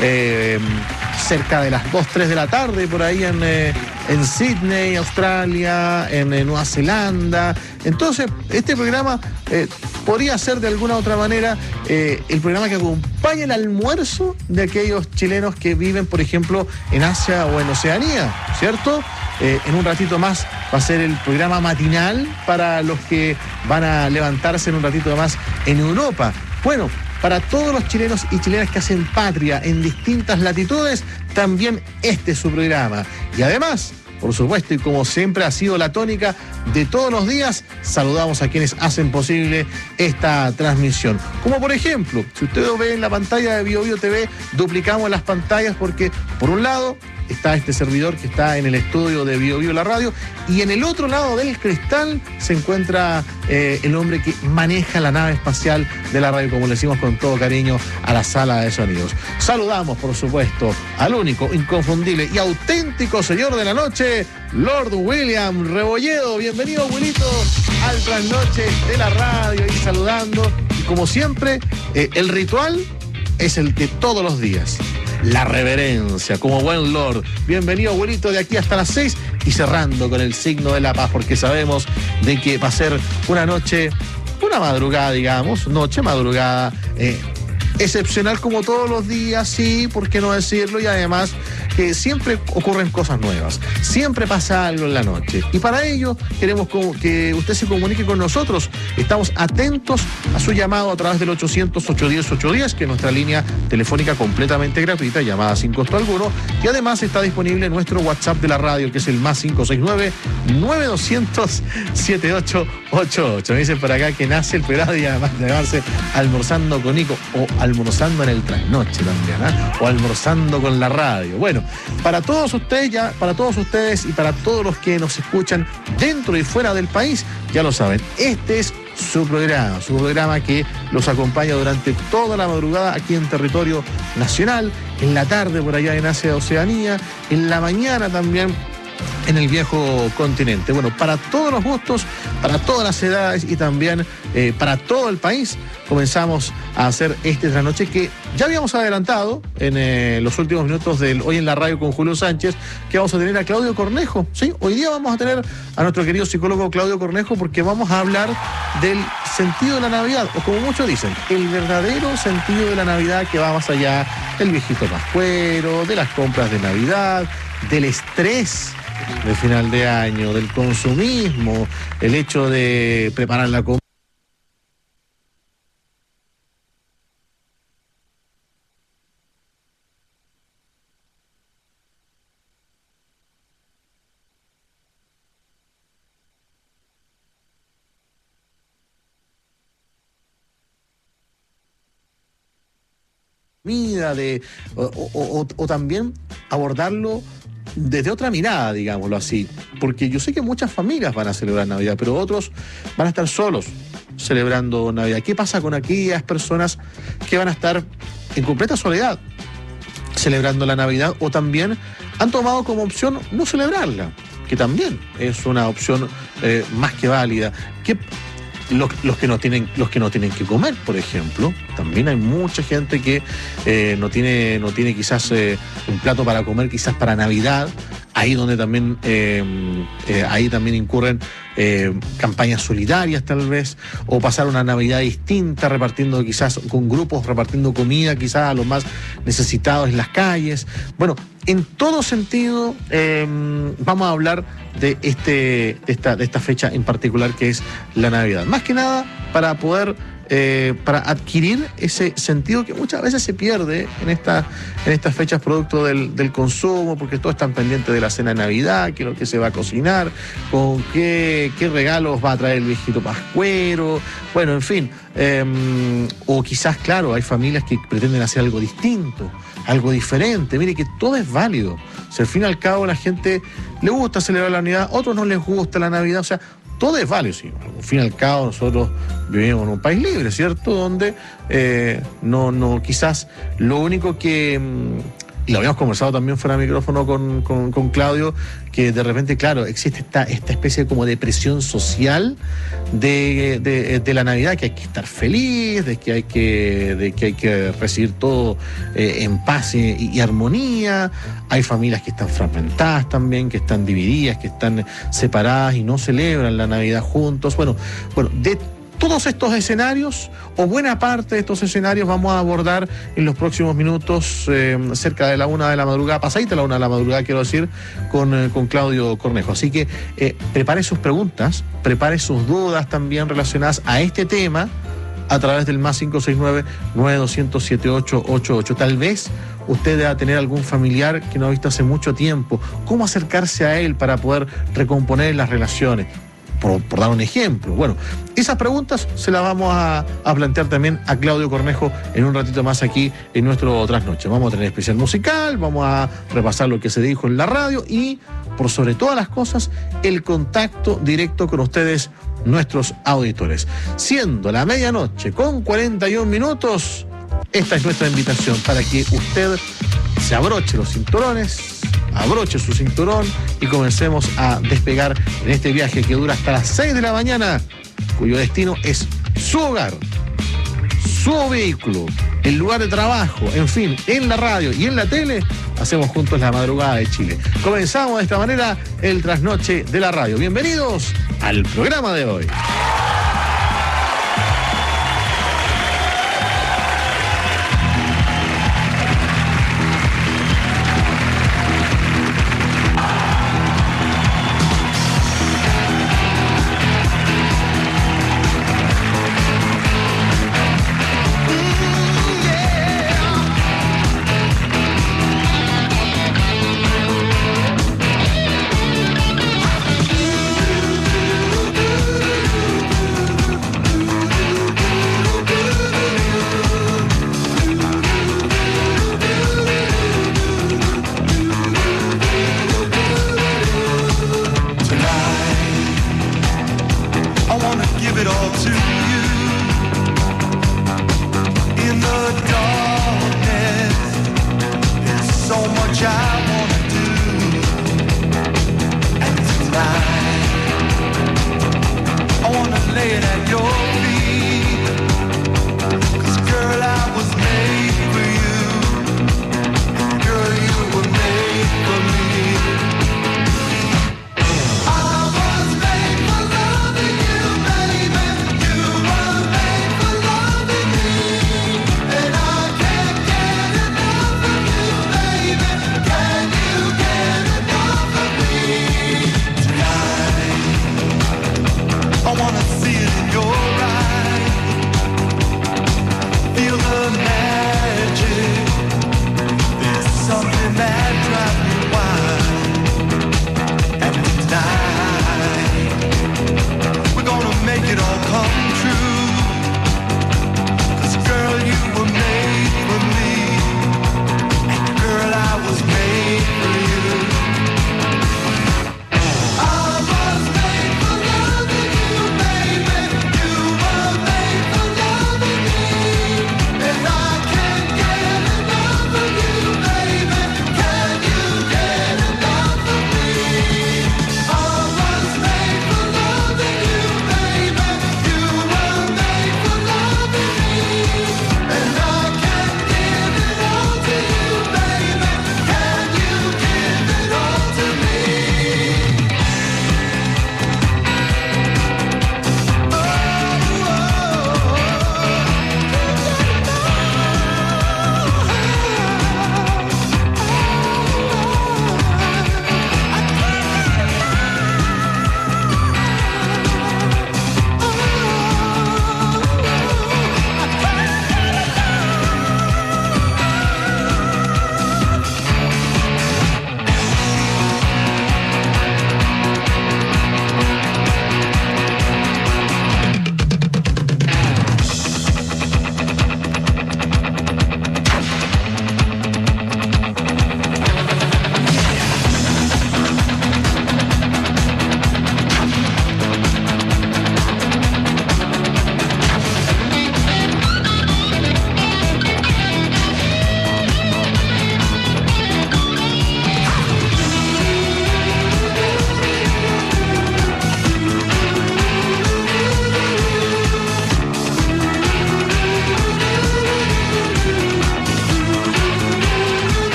eh, cerca de las dos, tres de la tarde, por ahí en, eh, en Sydney, Australia, en eh, Nueva Zelanda. Entonces, este programa eh, podría ser de alguna otra manera eh, el programa que acompaña el almuerzo de aquellos chilenos que viven, por ejemplo, en Asia o en Oceanía, ¿cierto? Eh, en un ratito más va a ser el programa matinal para los que van a levantarse en un ratito más en Europa. Bueno, para todos los chilenos y chilenas que hacen patria en distintas latitudes, también este es su programa. Y además, por supuesto, y como siempre ha sido la tónica de todos los días, saludamos a quienes hacen posible esta transmisión. Como por ejemplo, si usted lo ve en la pantalla de Bio Bio T V, duplicamos las pantallas porque, por un lado, está este servidor que está en el estudio de Bio Bio la radio y en el otro lado del cristal se encuentra eh, el hombre que maneja la nave espacial de la radio, como le decimos con todo cariño, a la sala de sonidos. Saludamos, por supuesto, al único, inconfundible y auténtico señor de la noche, Lord William Rebolledo. Bienvenido, abuelito, al Trasnoche de la radio y saludando. Y como siempre, eh, el ritual es el de todos los días. La reverencia, como buen Lord. Bienvenido, abuelito, de aquí hasta las seis y cerrando con el signo de la paz, porque sabemos de que va a ser una noche, una madrugada, digamos, noche, madrugada, eh, excepcional como todos los días, sí, ¿por qué no decirlo? Y además que siempre ocurren cosas nuevas, siempre pasa algo en la noche. Y para ello queremos que usted se comunique con nosotros. Estamos atentos a su llamado a través del ochocientos, ochocientos diez, ochocientos diez, que es nuestra línea telefónica completamente gratuita, llamada sin costo alguno. Y además está disponible nuestro WhatsApp de la radio, que es el más cinco seis nueve, nueve dos cero cero, siete ocho ocho ocho. Me dicen por acá que nace el programa y además de llamarse Almorzando con Nico o almorzando en el trasnoche también, ¿eh? O almorzando con la radio. Bueno, para todos ustedes ya, para todos ustedes y para todos los que nos escuchan dentro y fuera del país, ya lo saben, este es su programa, su programa que los acompaña durante toda la madrugada aquí en territorio nacional, en la tarde por allá en Asia, Oceanía, en la mañana también en el viejo continente. Bueno, para todos los gustos, para todas las edades y también eh, para todo el país, comenzamos a hacer este trasnoche que ya habíamos adelantado en eh, los últimos minutos del Hoy en la Radio con Julio Sánchez, que vamos a tener a Claudio Cornejo, ¿sí? Hoy día vamos a tener a nuestro querido psicólogo Claudio Cornejo porque vamos a hablar del sentido de la Navidad, o como muchos dicen, el verdadero sentido de la Navidad que va más allá del viejito pascuero, de las compras de Navidad, del estrés de final de año, del consumismo, el hecho de preparar la comida. De, o, o, o, o también abordarlo desde otra mirada, digámoslo así, porque yo sé que muchas familias van a celebrar Navidad, pero otros van a estar solos celebrando Navidad. ¿Qué pasa con aquellas personas que van a estar en completa soledad celebrando la Navidad o también han tomado como opción no celebrarla, que también es una opción eh, más que válida? ¿Qué Los, los que no tienen los que no tienen que comer, por ejemplo? También hay mucha gente que eh, no tiene no tiene quizás eh, un plato para comer, quizás para Navidad. Ahí donde también eh, eh, ahí también incurren eh, campañas solidarias tal vez, o pasar una Navidad distinta, repartiendo quizás con grupos, repartiendo comida quizás a los más necesitados en las calles. Bueno, en todo sentido eh, vamos a hablar de este de esta, de esta fecha en particular que es la Navidad. Más que nada para poder Eh, para adquirir ese sentido que muchas veces se pierde en, esta, en estas fechas producto del, del consumo, porque todos están pendientes de la cena de Navidad, qué es lo que se va a cocinar, con qué, qué regalos va a traer el viejito pascuero, bueno, en fin, eh, o quizás, claro, hay familias que pretenden hacer algo distinto, algo diferente. Mire que todo es válido, si al fin y al cabo la gente le gusta celebrar la Navidad, otros no les gusta la Navidad, o sea, todo es válido, sí. Al fin y al cabo nosotros vivimos en un país libre, ¿cierto? Donde eh, no, no, quizás lo único que, y lo habíamos conversado también fuera de micrófono con, con, con Claudio, que de repente, claro, existe esta, esta especie de como de presión social de, de, de la Navidad, que hay que estar feliz, de que hay que, de que, hay que recibir todo eh, en paz y, y armonía. Hay familias que están fragmentadas también, que están divididas, que están separadas y no celebran la Navidad juntos. Bueno, bueno, de todos estos escenarios, o buena parte de estos escenarios, vamos a abordar en los próximos minutos, eh, cerca de la una de la madrugada, pasadita la una de la madrugada, quiero decir, con, eh, con Claudio Cornejo. Así que eh, prepare sus preguntas, prepare sus dudas también relacionadas a este tema a través del más cinco seis nueve, nueve dos cero, siete ocho ocho ocho. Tal vez usted deba tener algún familiar que no ha visto hace mucho tiempo. ¿Cómo acercarse a él para poder recomponer las relaciones? Por, por dar un ejemplo. Bueno, esas preguntas se las vamos a, a plantear también a Claudio Cornejo en un ratito más aquí en nuestro Trasnoche. Vamos a tener especial musical, vamos a repasar lo que se dijo en la radio y, por sobre todas las cosas, el contacto directo con ustedes, nuestros auditores. Siendo la medianoche con cuarenta y un minutos, esta es nuestra invitación para que usted se abroche los cinturones, abroche su cinturón y comencemos a despegar en este viaje que dura hasta las seis de la mañana, cuyo destino es su hogar, su vehículo, el lugar de trabajo, en fin, en la radio y en la tele. Hacemos juntos la madrugada de Chile. Comenzamos de esta manera el Trasnoche de la radio. Bienvenidos al programa de hoy.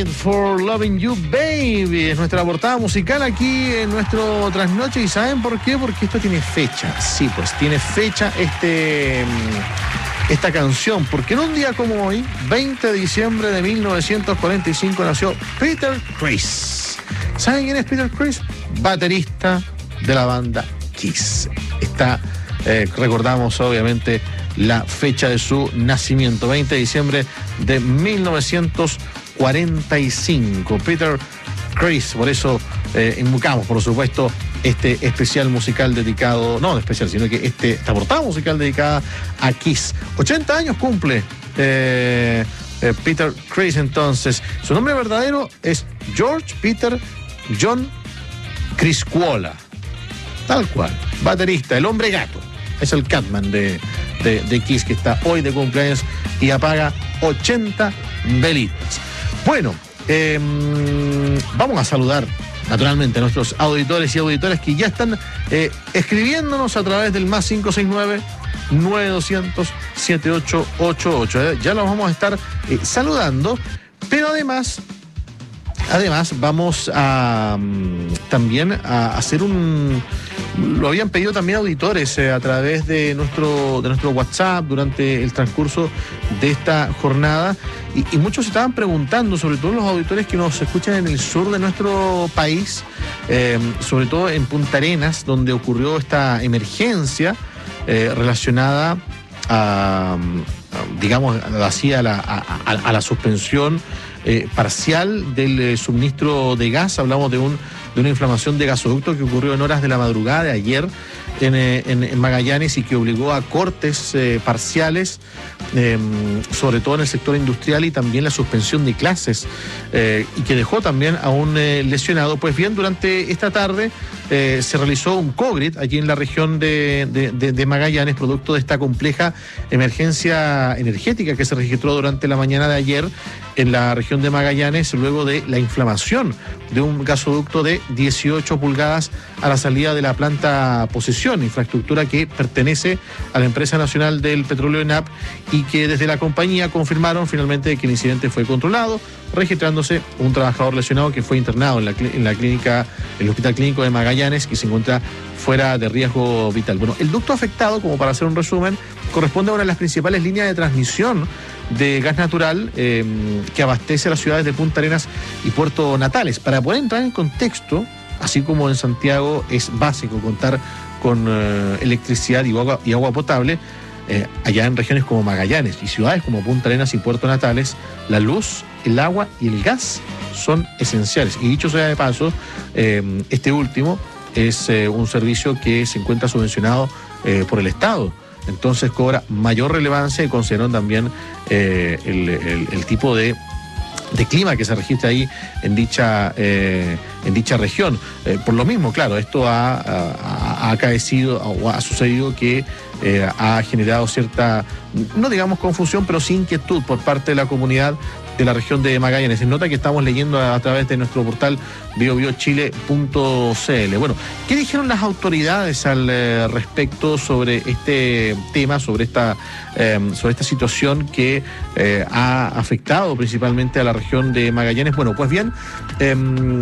for Loving You, Baby. Es nuestra portada musical aquí en nuestro trasnoche. ¿Y saben por qué? Porque esto tiene fecha. Sí, pues tiene fecha este, esta canción. Porque en un día como hoy, veinte de diciembre de mil novecientos cuarenta y cinco, nació Peter Criss. ¿Saben quién es Peter Criss? Baterista de la banda Kiss. Está, eh, recordamos obviamente la fecha de su nacimiento, veinte de diciembre de mil novecientos cuarenta y cinco. Peter Criss, por eso eh, invocamos, por supuesto, este especial musical dedicado, no especial, sino que este, esta portada musical dedicada a Kiss. ochenta años cumple eh, eh, Peter Criss entonces. Su nombre verdadero es George Peter John Criscuola. Tal cual, baterista, el hombre gato. Es el Catman de, de, de Kiss, que está hoy de cumpleaños y apaga ochenta velitas. Bueno, eh, vamos a saludar naturalmente a nuestros auditores y auditoras que ya están eh, escribiéndonos a través del más cinco seis nueve, nueve dos cero cero, siete ocho ocho ocho. Eh, ya los vamos a estar eh, saludando, pero además... Además, vamos a um, también a hacer un... Lo habían pedido también auditores eh, a través de nuestro, de nuestro WhatsApp durante el transcurso de esta jornada. Y, y muchos se estaban preguntando, sobre todo los auditores que nos escuchan en el sur de nuestro país, eh, sobre todo en Punta Arenas, donde ocurrió esta emergencia eh, relacionada a, a, digamos, así a la, a, a, a la suspensión Eh, parcial del eh, suministro de gas. Hablamos de un de una inflamación de gasoducto que ocurrió en horas de la madrugada de ayer en, eh, en, en Magallanes y que obligó a cortes eh, parciales, eh, sobre todo en el sector industrial, y también la suspensión de clases, eh, y que dejó también a un eh, lesionado. Pues bien, durante esta tarde eh, se realizó un COGRIT allí en la región de, de, de, de Magallanes, producto de esta compleja emergencia energética que se registró durante la mañana de ayer en la región de Magallanes, luego de la inflamación de un gasoducto de dieciocho pulgadas a la salida de la planta Posesión, infraestructura que pertenece a la empresa nacional del petróleo ENAP, y que desde la compañía confirmaron finalmente que el incidente fue controlado, registrándose un trabajador lesionado que fue internado en la, en la clínica, en el Hospital Clínico de Magallanes, que se encuentra fuera de riesgo vital. Bueno, el ducto afectado, como para hacer un resumen, corresponde a una de las principales líneas de transmisión de gas natural eh, que abastece a las ciudades de Punta Arenas y Puerto Natales. Para poder entrar en contexto, así como en Santiago es básico contar con eh, electricidad y agua, y agua potable, eh, allá en regiones como Magallanes y ciudades como Punta Arenas y Puerto Natales, la luz, el agua y el gas son esenciales. Y dicho sea de paso, eh, este último es eh, un servicio que se encuentra subvencionado eh, por el Estado. Entonces cobra mayor relevancia, y consideran también eh, el, el, el tipo de, de clima que se registra ahí en dicha, eh, en dicha región. Eh, por lo mismo, claro, esto ha, ha, ha acaecido o ha sucedido que eh, ha generado cierta, no digamos confusión, pero sí inquietud por parte de la comunidad de la región de Magallanes. Se nota que estamos leyendo a, a través de nuestro portal bio bio chile punto c l. Bueno, ¿qué dijeron las autoridades al eh, respecto sobre este tema, sobre esta, eh, sobre esta situación que eh, ha afectado principalmente a la región de Magallanes? Bueno, pues bien, eh,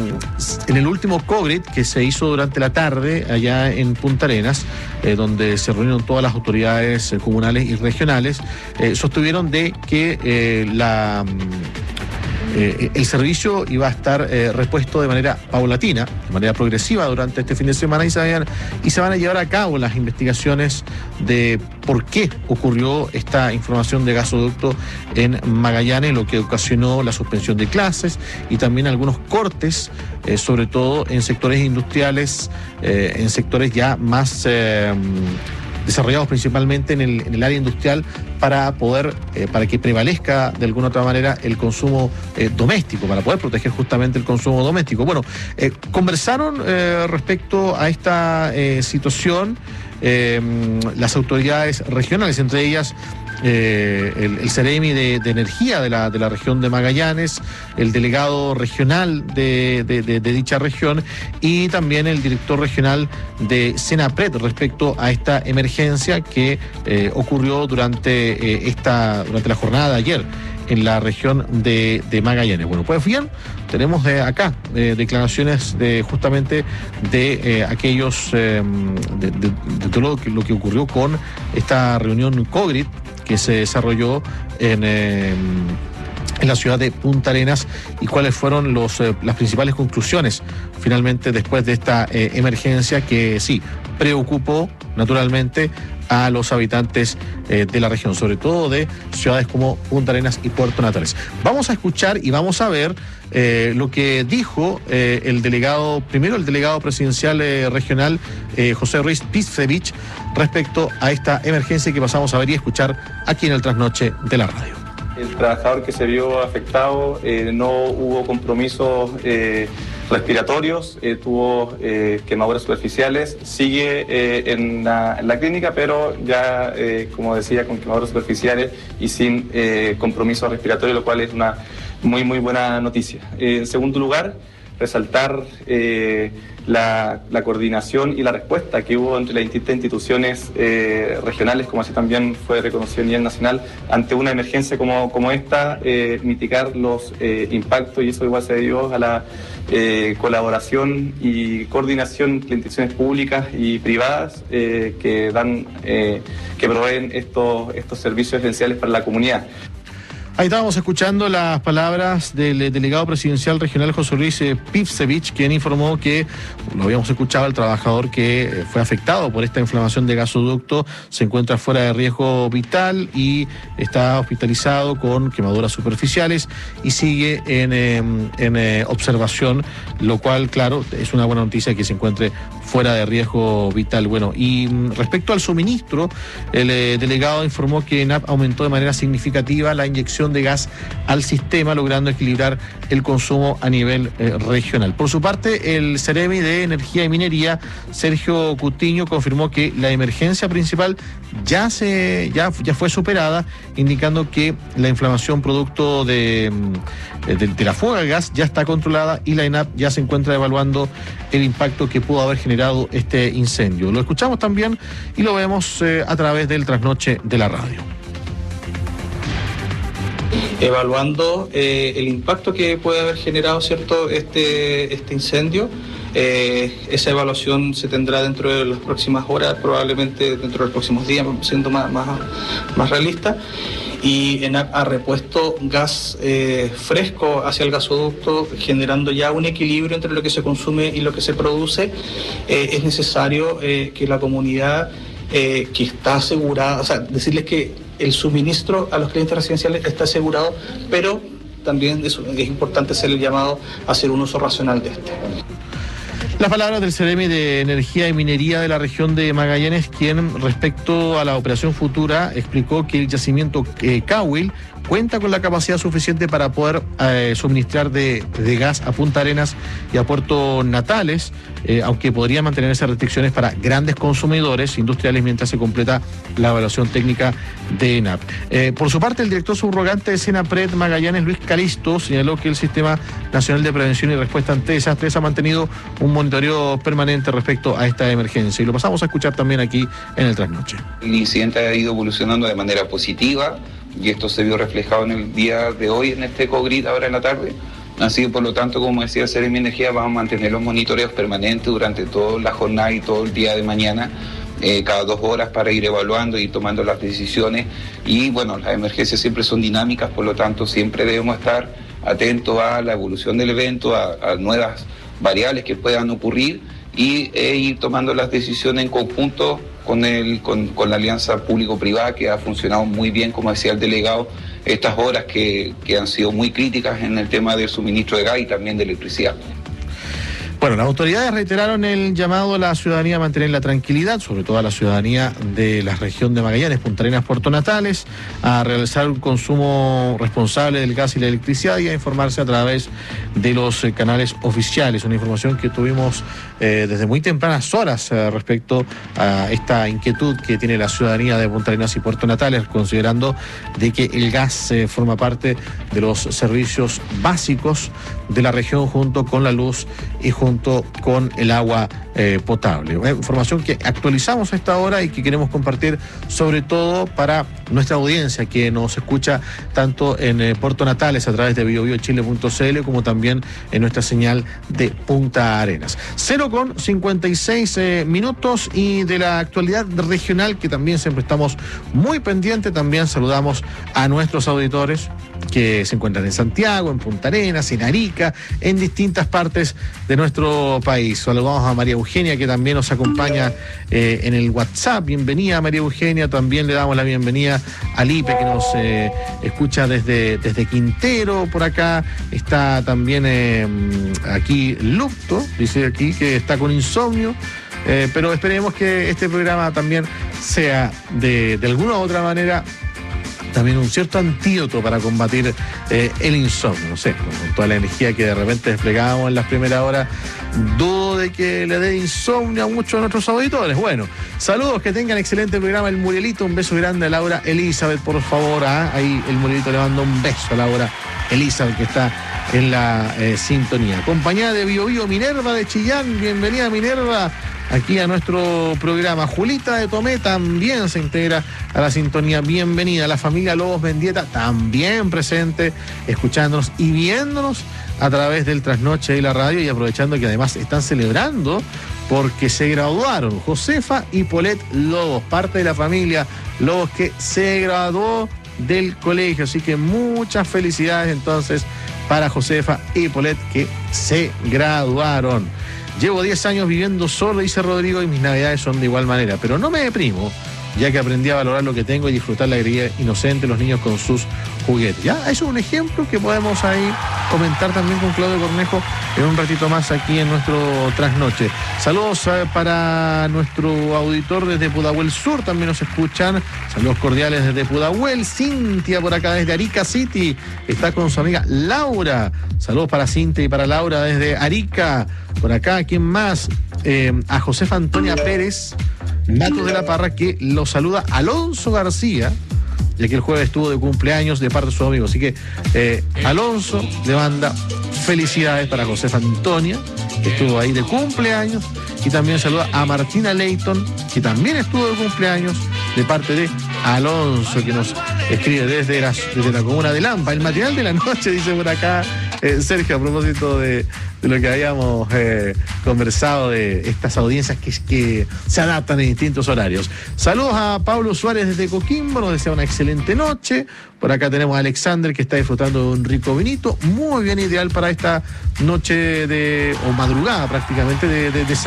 en el último COGRIT que se hizo durante la tarde allá en Punta Arenas, eh, donde se reunieron todas las autoridades eh, comunales y regionales, eh, sostuvieron de que eh, la... Eh, el servicio iba a estar eh, repuesto de manera paulatina, de manera progresiva durante este fin de semana, y se, vayan, y se van a llevar a cabo las investigaciones de por qué ocurrió esta información de gasoducto en Magallanes, lo que ocasionó la suspensión de clases y también algunos cortes, eh, sobre todo en sectores industriales, eh, en sectores ya más... Eh, desarrollados principalmente en el, en el área industrial, para poder, eh, para que prevalezca de alguna otra manera el consumo eh, doméstico, para poder proteger justamente el consumo doméstico. Bueno, eh, conversaron eh, respecto a esta eh, situación eh, las autoridades regionales, entre ellas Eh, el, el Ceremi de, de Energía de la, de la región de Magallanes, el delegado regional de, de, de, de dicha región, y también el director regional de Senapred respecto a esta emergencia que eh, ocurrió durante, eh, esta, durante la jornada de ayer en la región de, de Magallanes. Bueno, pues bien, tenemos de acá eh, declaraciones de justamente de eh, aquellos, eh, de, de, de todo lo que, lo que ocurrió con esta reunión COGRIT que se desarrolló en... Eh, en la ciudad de Punta Arenas y cuáles fueron los, eh, las principales conclusiones finalmente después de esta eh, emergencia que sí, preocupó naturalmente a los habitantes eh, de la región, sobre todo de ciudades como Punta Arenas y Puerto Natales. Vamos a escuchar y vamos a ver eh, lo que dijo eh, el delegado, primero el delegado presidencial eh, regional eh, José Ruiz Pizevich respecto a esta emergencia que pasamos a ver y escuchar aquí en el Trasnoche de la radio. El trabajador que se vio afectado eh, no hubo compromisos eh, respiratorios, eh, tuvo eh, quemaduras superficiales, sigue eh, en, la, en la clínica, pero ya, eh, como decía, con quemaduras superficiales y sin eh, compromiso respiratorio, lo cual es una muy, muy buena noticia. Eh, en segundo lugar, resaltar eh, la, la coordinación y la respuesta que hubo entre las distintas instituciones eh, regionales, como así también fue reconocido a nivel nacional, ante una emergencia como, como esta, eh, mitigar los eh, impactos, y eso igual se debió a la eh, colaboración y coordinación entre instituciones públicas y privadas eh, que dan, eh, que proveen estos, estos servicios esenciales para la comunidad. Ahí estábamos escuchando las palabras del delegado presidencial regional José Luis Pizevich, quien informó que, lo habíamos escuchado, el trabajador que fue afectado por esta inflamación de gasoducto se encuentra fuera de riesgo vital y está hospitalizado con quemaduras superficiales y sigue en, en, en observación, lo cual, claro, es una buena noticia que se encuentre fuera de riesgo vital. Bueno, y respecto al suministro, el eh, delegado informó que ENAP aumentó de manera significativa la inyección de gas al sistema, logrando equilibrar el consumo a nivel eh, regional. Por su parte, el Ceremi de Energía y Minería, Sergio Cutiño, confirmó que la emergencia principal ya se ya, ya fue superada, indicando que la inflamación producto de, de, de la fuga de gas ya está controlada y la ENAP ya se encuentra evaluando el impacto que pudo haber generado este incendio. Lo escuchamos también y lo vemos eh, a través del Trasnoche de la radio. Evaluando eh, el impacto que puede haber generado, ¿cierto?, este, este incendio. Eh, esa evaluación se tendrá dentro de las próximas horas, probablemente dentro de los próximos días, siendo más, más, más realista. Y ENAP ha repuesto gas eh, fresco hacia el gasoducto, generando ya un equilibrio entre lo que se consume y lo que se produce. Eh, es necesario eh, que la comunidad eh, que está asegurada, o sea, decirles que el suministro a los clientes residenciales está asegurado, pero también es, es importante hacer el llamado a hacer un uso racional de este. Las palabras del Ceremi de Energía y Minería de la región de Magallanes, quien respecto a la operación futura explicó que el yacimiento eh, Cahuil cuenta con la capacidad suficiente para poder eh, suministrar de, de gas a Punta Arenas y a Puerto Natales, eh, aunque podría mantener esas restricciones para grandes consumidores industriales mientras se completa la evaluación técnica de ENAP. Eh, por su parte, el director subrogante de Senapred Magallanes, Luis Calisto, señaló que el Sistema Nacional de Prevención y Respuesta ante Desastres ha mantenido un monitoreo permanente respecto a esta emergencia. Y lo pasamos a escuchar también aquí en el Trasnoche. El incidente ha ido evolucionando de manera positiva, y esto se vio reflejado en el día de hoy en este COGRIT ahora en la tarde. Así que, por lo tanto, como decía el Ceremi Energía, vamos a mantener los monitoreos permanentes durante toda la jornada y todo el día de mañana, eh, cada dos horas, para ir evaluando y tomando las decisiones. Y bueno, las emergencias siempre son dinámicas, por lo tanto siempre debemos estar atentos a la evolución del evento, a, a nuevas variables que puedan ocurrir y e ir tomando las decisiones en conjunto con, el, con, con la alianza público-privada, que ha funcionado muy bien, como decía el delegado, estas horas que, que han sido muy críticas en el tema del suministro de gas y también de electricidad. Bueno, las autoridades reiteraron el llamado a la ciudadanía a mantener la tranquilidad, sobre todo a la ciudadanía de la región de Magallanes, Punta Arenas, Puerto Natales, a realizar un consumo responsable del gas y la electricidad y a informarse a través de los eh, canales oficiales. Una información que tuvimos eh, desde muy tempranas horas eh, respecto a esta inquietud que tiene la ciudadanía de Punta Arenas y Puerto Natales, considerando de que el gas eh, forma parte de los servicios básicos de la región junto con la luz y junto con el agua eh, potable. Una información que actualizamos a esta hora y que queremos compartir sobre todo para nuestra audiencia que nos escucha tanto en eh, Puerto Natales a través de bio bio chile punto c l como también en nuestra señal de Punta Arenas. cero con cincuenta y seis eh, minutos y de la actualidad regional que también siempre estamos muy pendientes. También saludamos a nuestros auditores que se encuentran en Santiago, en Punta Arenas, en Arica, en distintas partes de nuestro país. Saludamos a María Eugenia, que también nos acompaña eh, en el WhatsApp. Bienvenida, María Eugenia. También le damos la bienvenida a Lipe, que nos eh, escucha desde, desde Quintero. Por acá está también eh, aquí Lucto, dice aquí que está con insomnio. Eh, pero esperemos que este programa también sea de, de alguna u otra manera también un cierto antídoto para combatir eh, el insomnio. No sé, con, con toda la energía que de repente desplegábamos en las primeras horas, dudo de que le dé insomnio a muchos de nuestros auditores. Bueno, saludos, que tengan excelente programa el Murielito. Un beso grande a Laura Elizabeth, por favor. ¿ah? Ahí el Murielito le manda un beso a Laura Elizabeth, que está en la eh, sintonía. Compañía de Bio Bio, Minerva de Chillán. Bienvenida, Minerva, aquí a nuestro programa. Julita de Tomé también se integra a la sintonía. Bienvenida. La familia Lobos Mendieta también presente, escuchándonos y viéndonos a través del Trasnoche y la radio, y aprovechando que además están celebrando porque se graduaron Josefa y Polet Lobos, parte de la familia Lobos que se graduó del colegio. Así que muchas felicidades entonces para Josefa y Polet, que se graduaron. Llevo diez años viviendo solo, dice Rodrigo, y mis navidades son de igual manera, pero no me deprimo, ya que aprendí a valorar lo que tengo y disfrutar la alegría inocente de los niños con sus juguetes. Ya, eso es un ejemplo que podemos ahí comentar también con Claudio Cornejo en un ratito más aquí en nuestro Trasnoche. Saludos eh, para nuestro auditor desde Pudahuel Sur, también nos escuchan. Saludos cordiales desde Pudahuel. Cintia por acá desde Arica City, está con su amiga Laura. Saludos para Cintia y para Laura desde Arica. Por acá, ¿quién más? Eh, a Josefa Antonia Pérez Matos de la Parra, que lo saluda Alonso García, ya que el jueves estuvo de cumpleaños de parte de su amigo. Así que eh, Alonso le manda felicidades para Josefa Antonia, que estuvo ahí de cumpleaños, y también saluda a Martina Leighton, que también estuvo de cumpleaños, de parte de Alonso, que nos escribe desde la, desde la comuna de Lampa. El matinal de la noche, dice por acá eh, Sergio, a propósito de, de lo que habíamos eh, conversado de estas audiencias que, que se adaptan en distintos horarios. Saludos a Pablo Suárez desde Coquimbo, nos desea una excelente noche. Por acá tenemos a Alexander, que está disfrutando de un rico vinito, muy bien, ideal para esta noche de, o madrugada prácticamente, de, de, de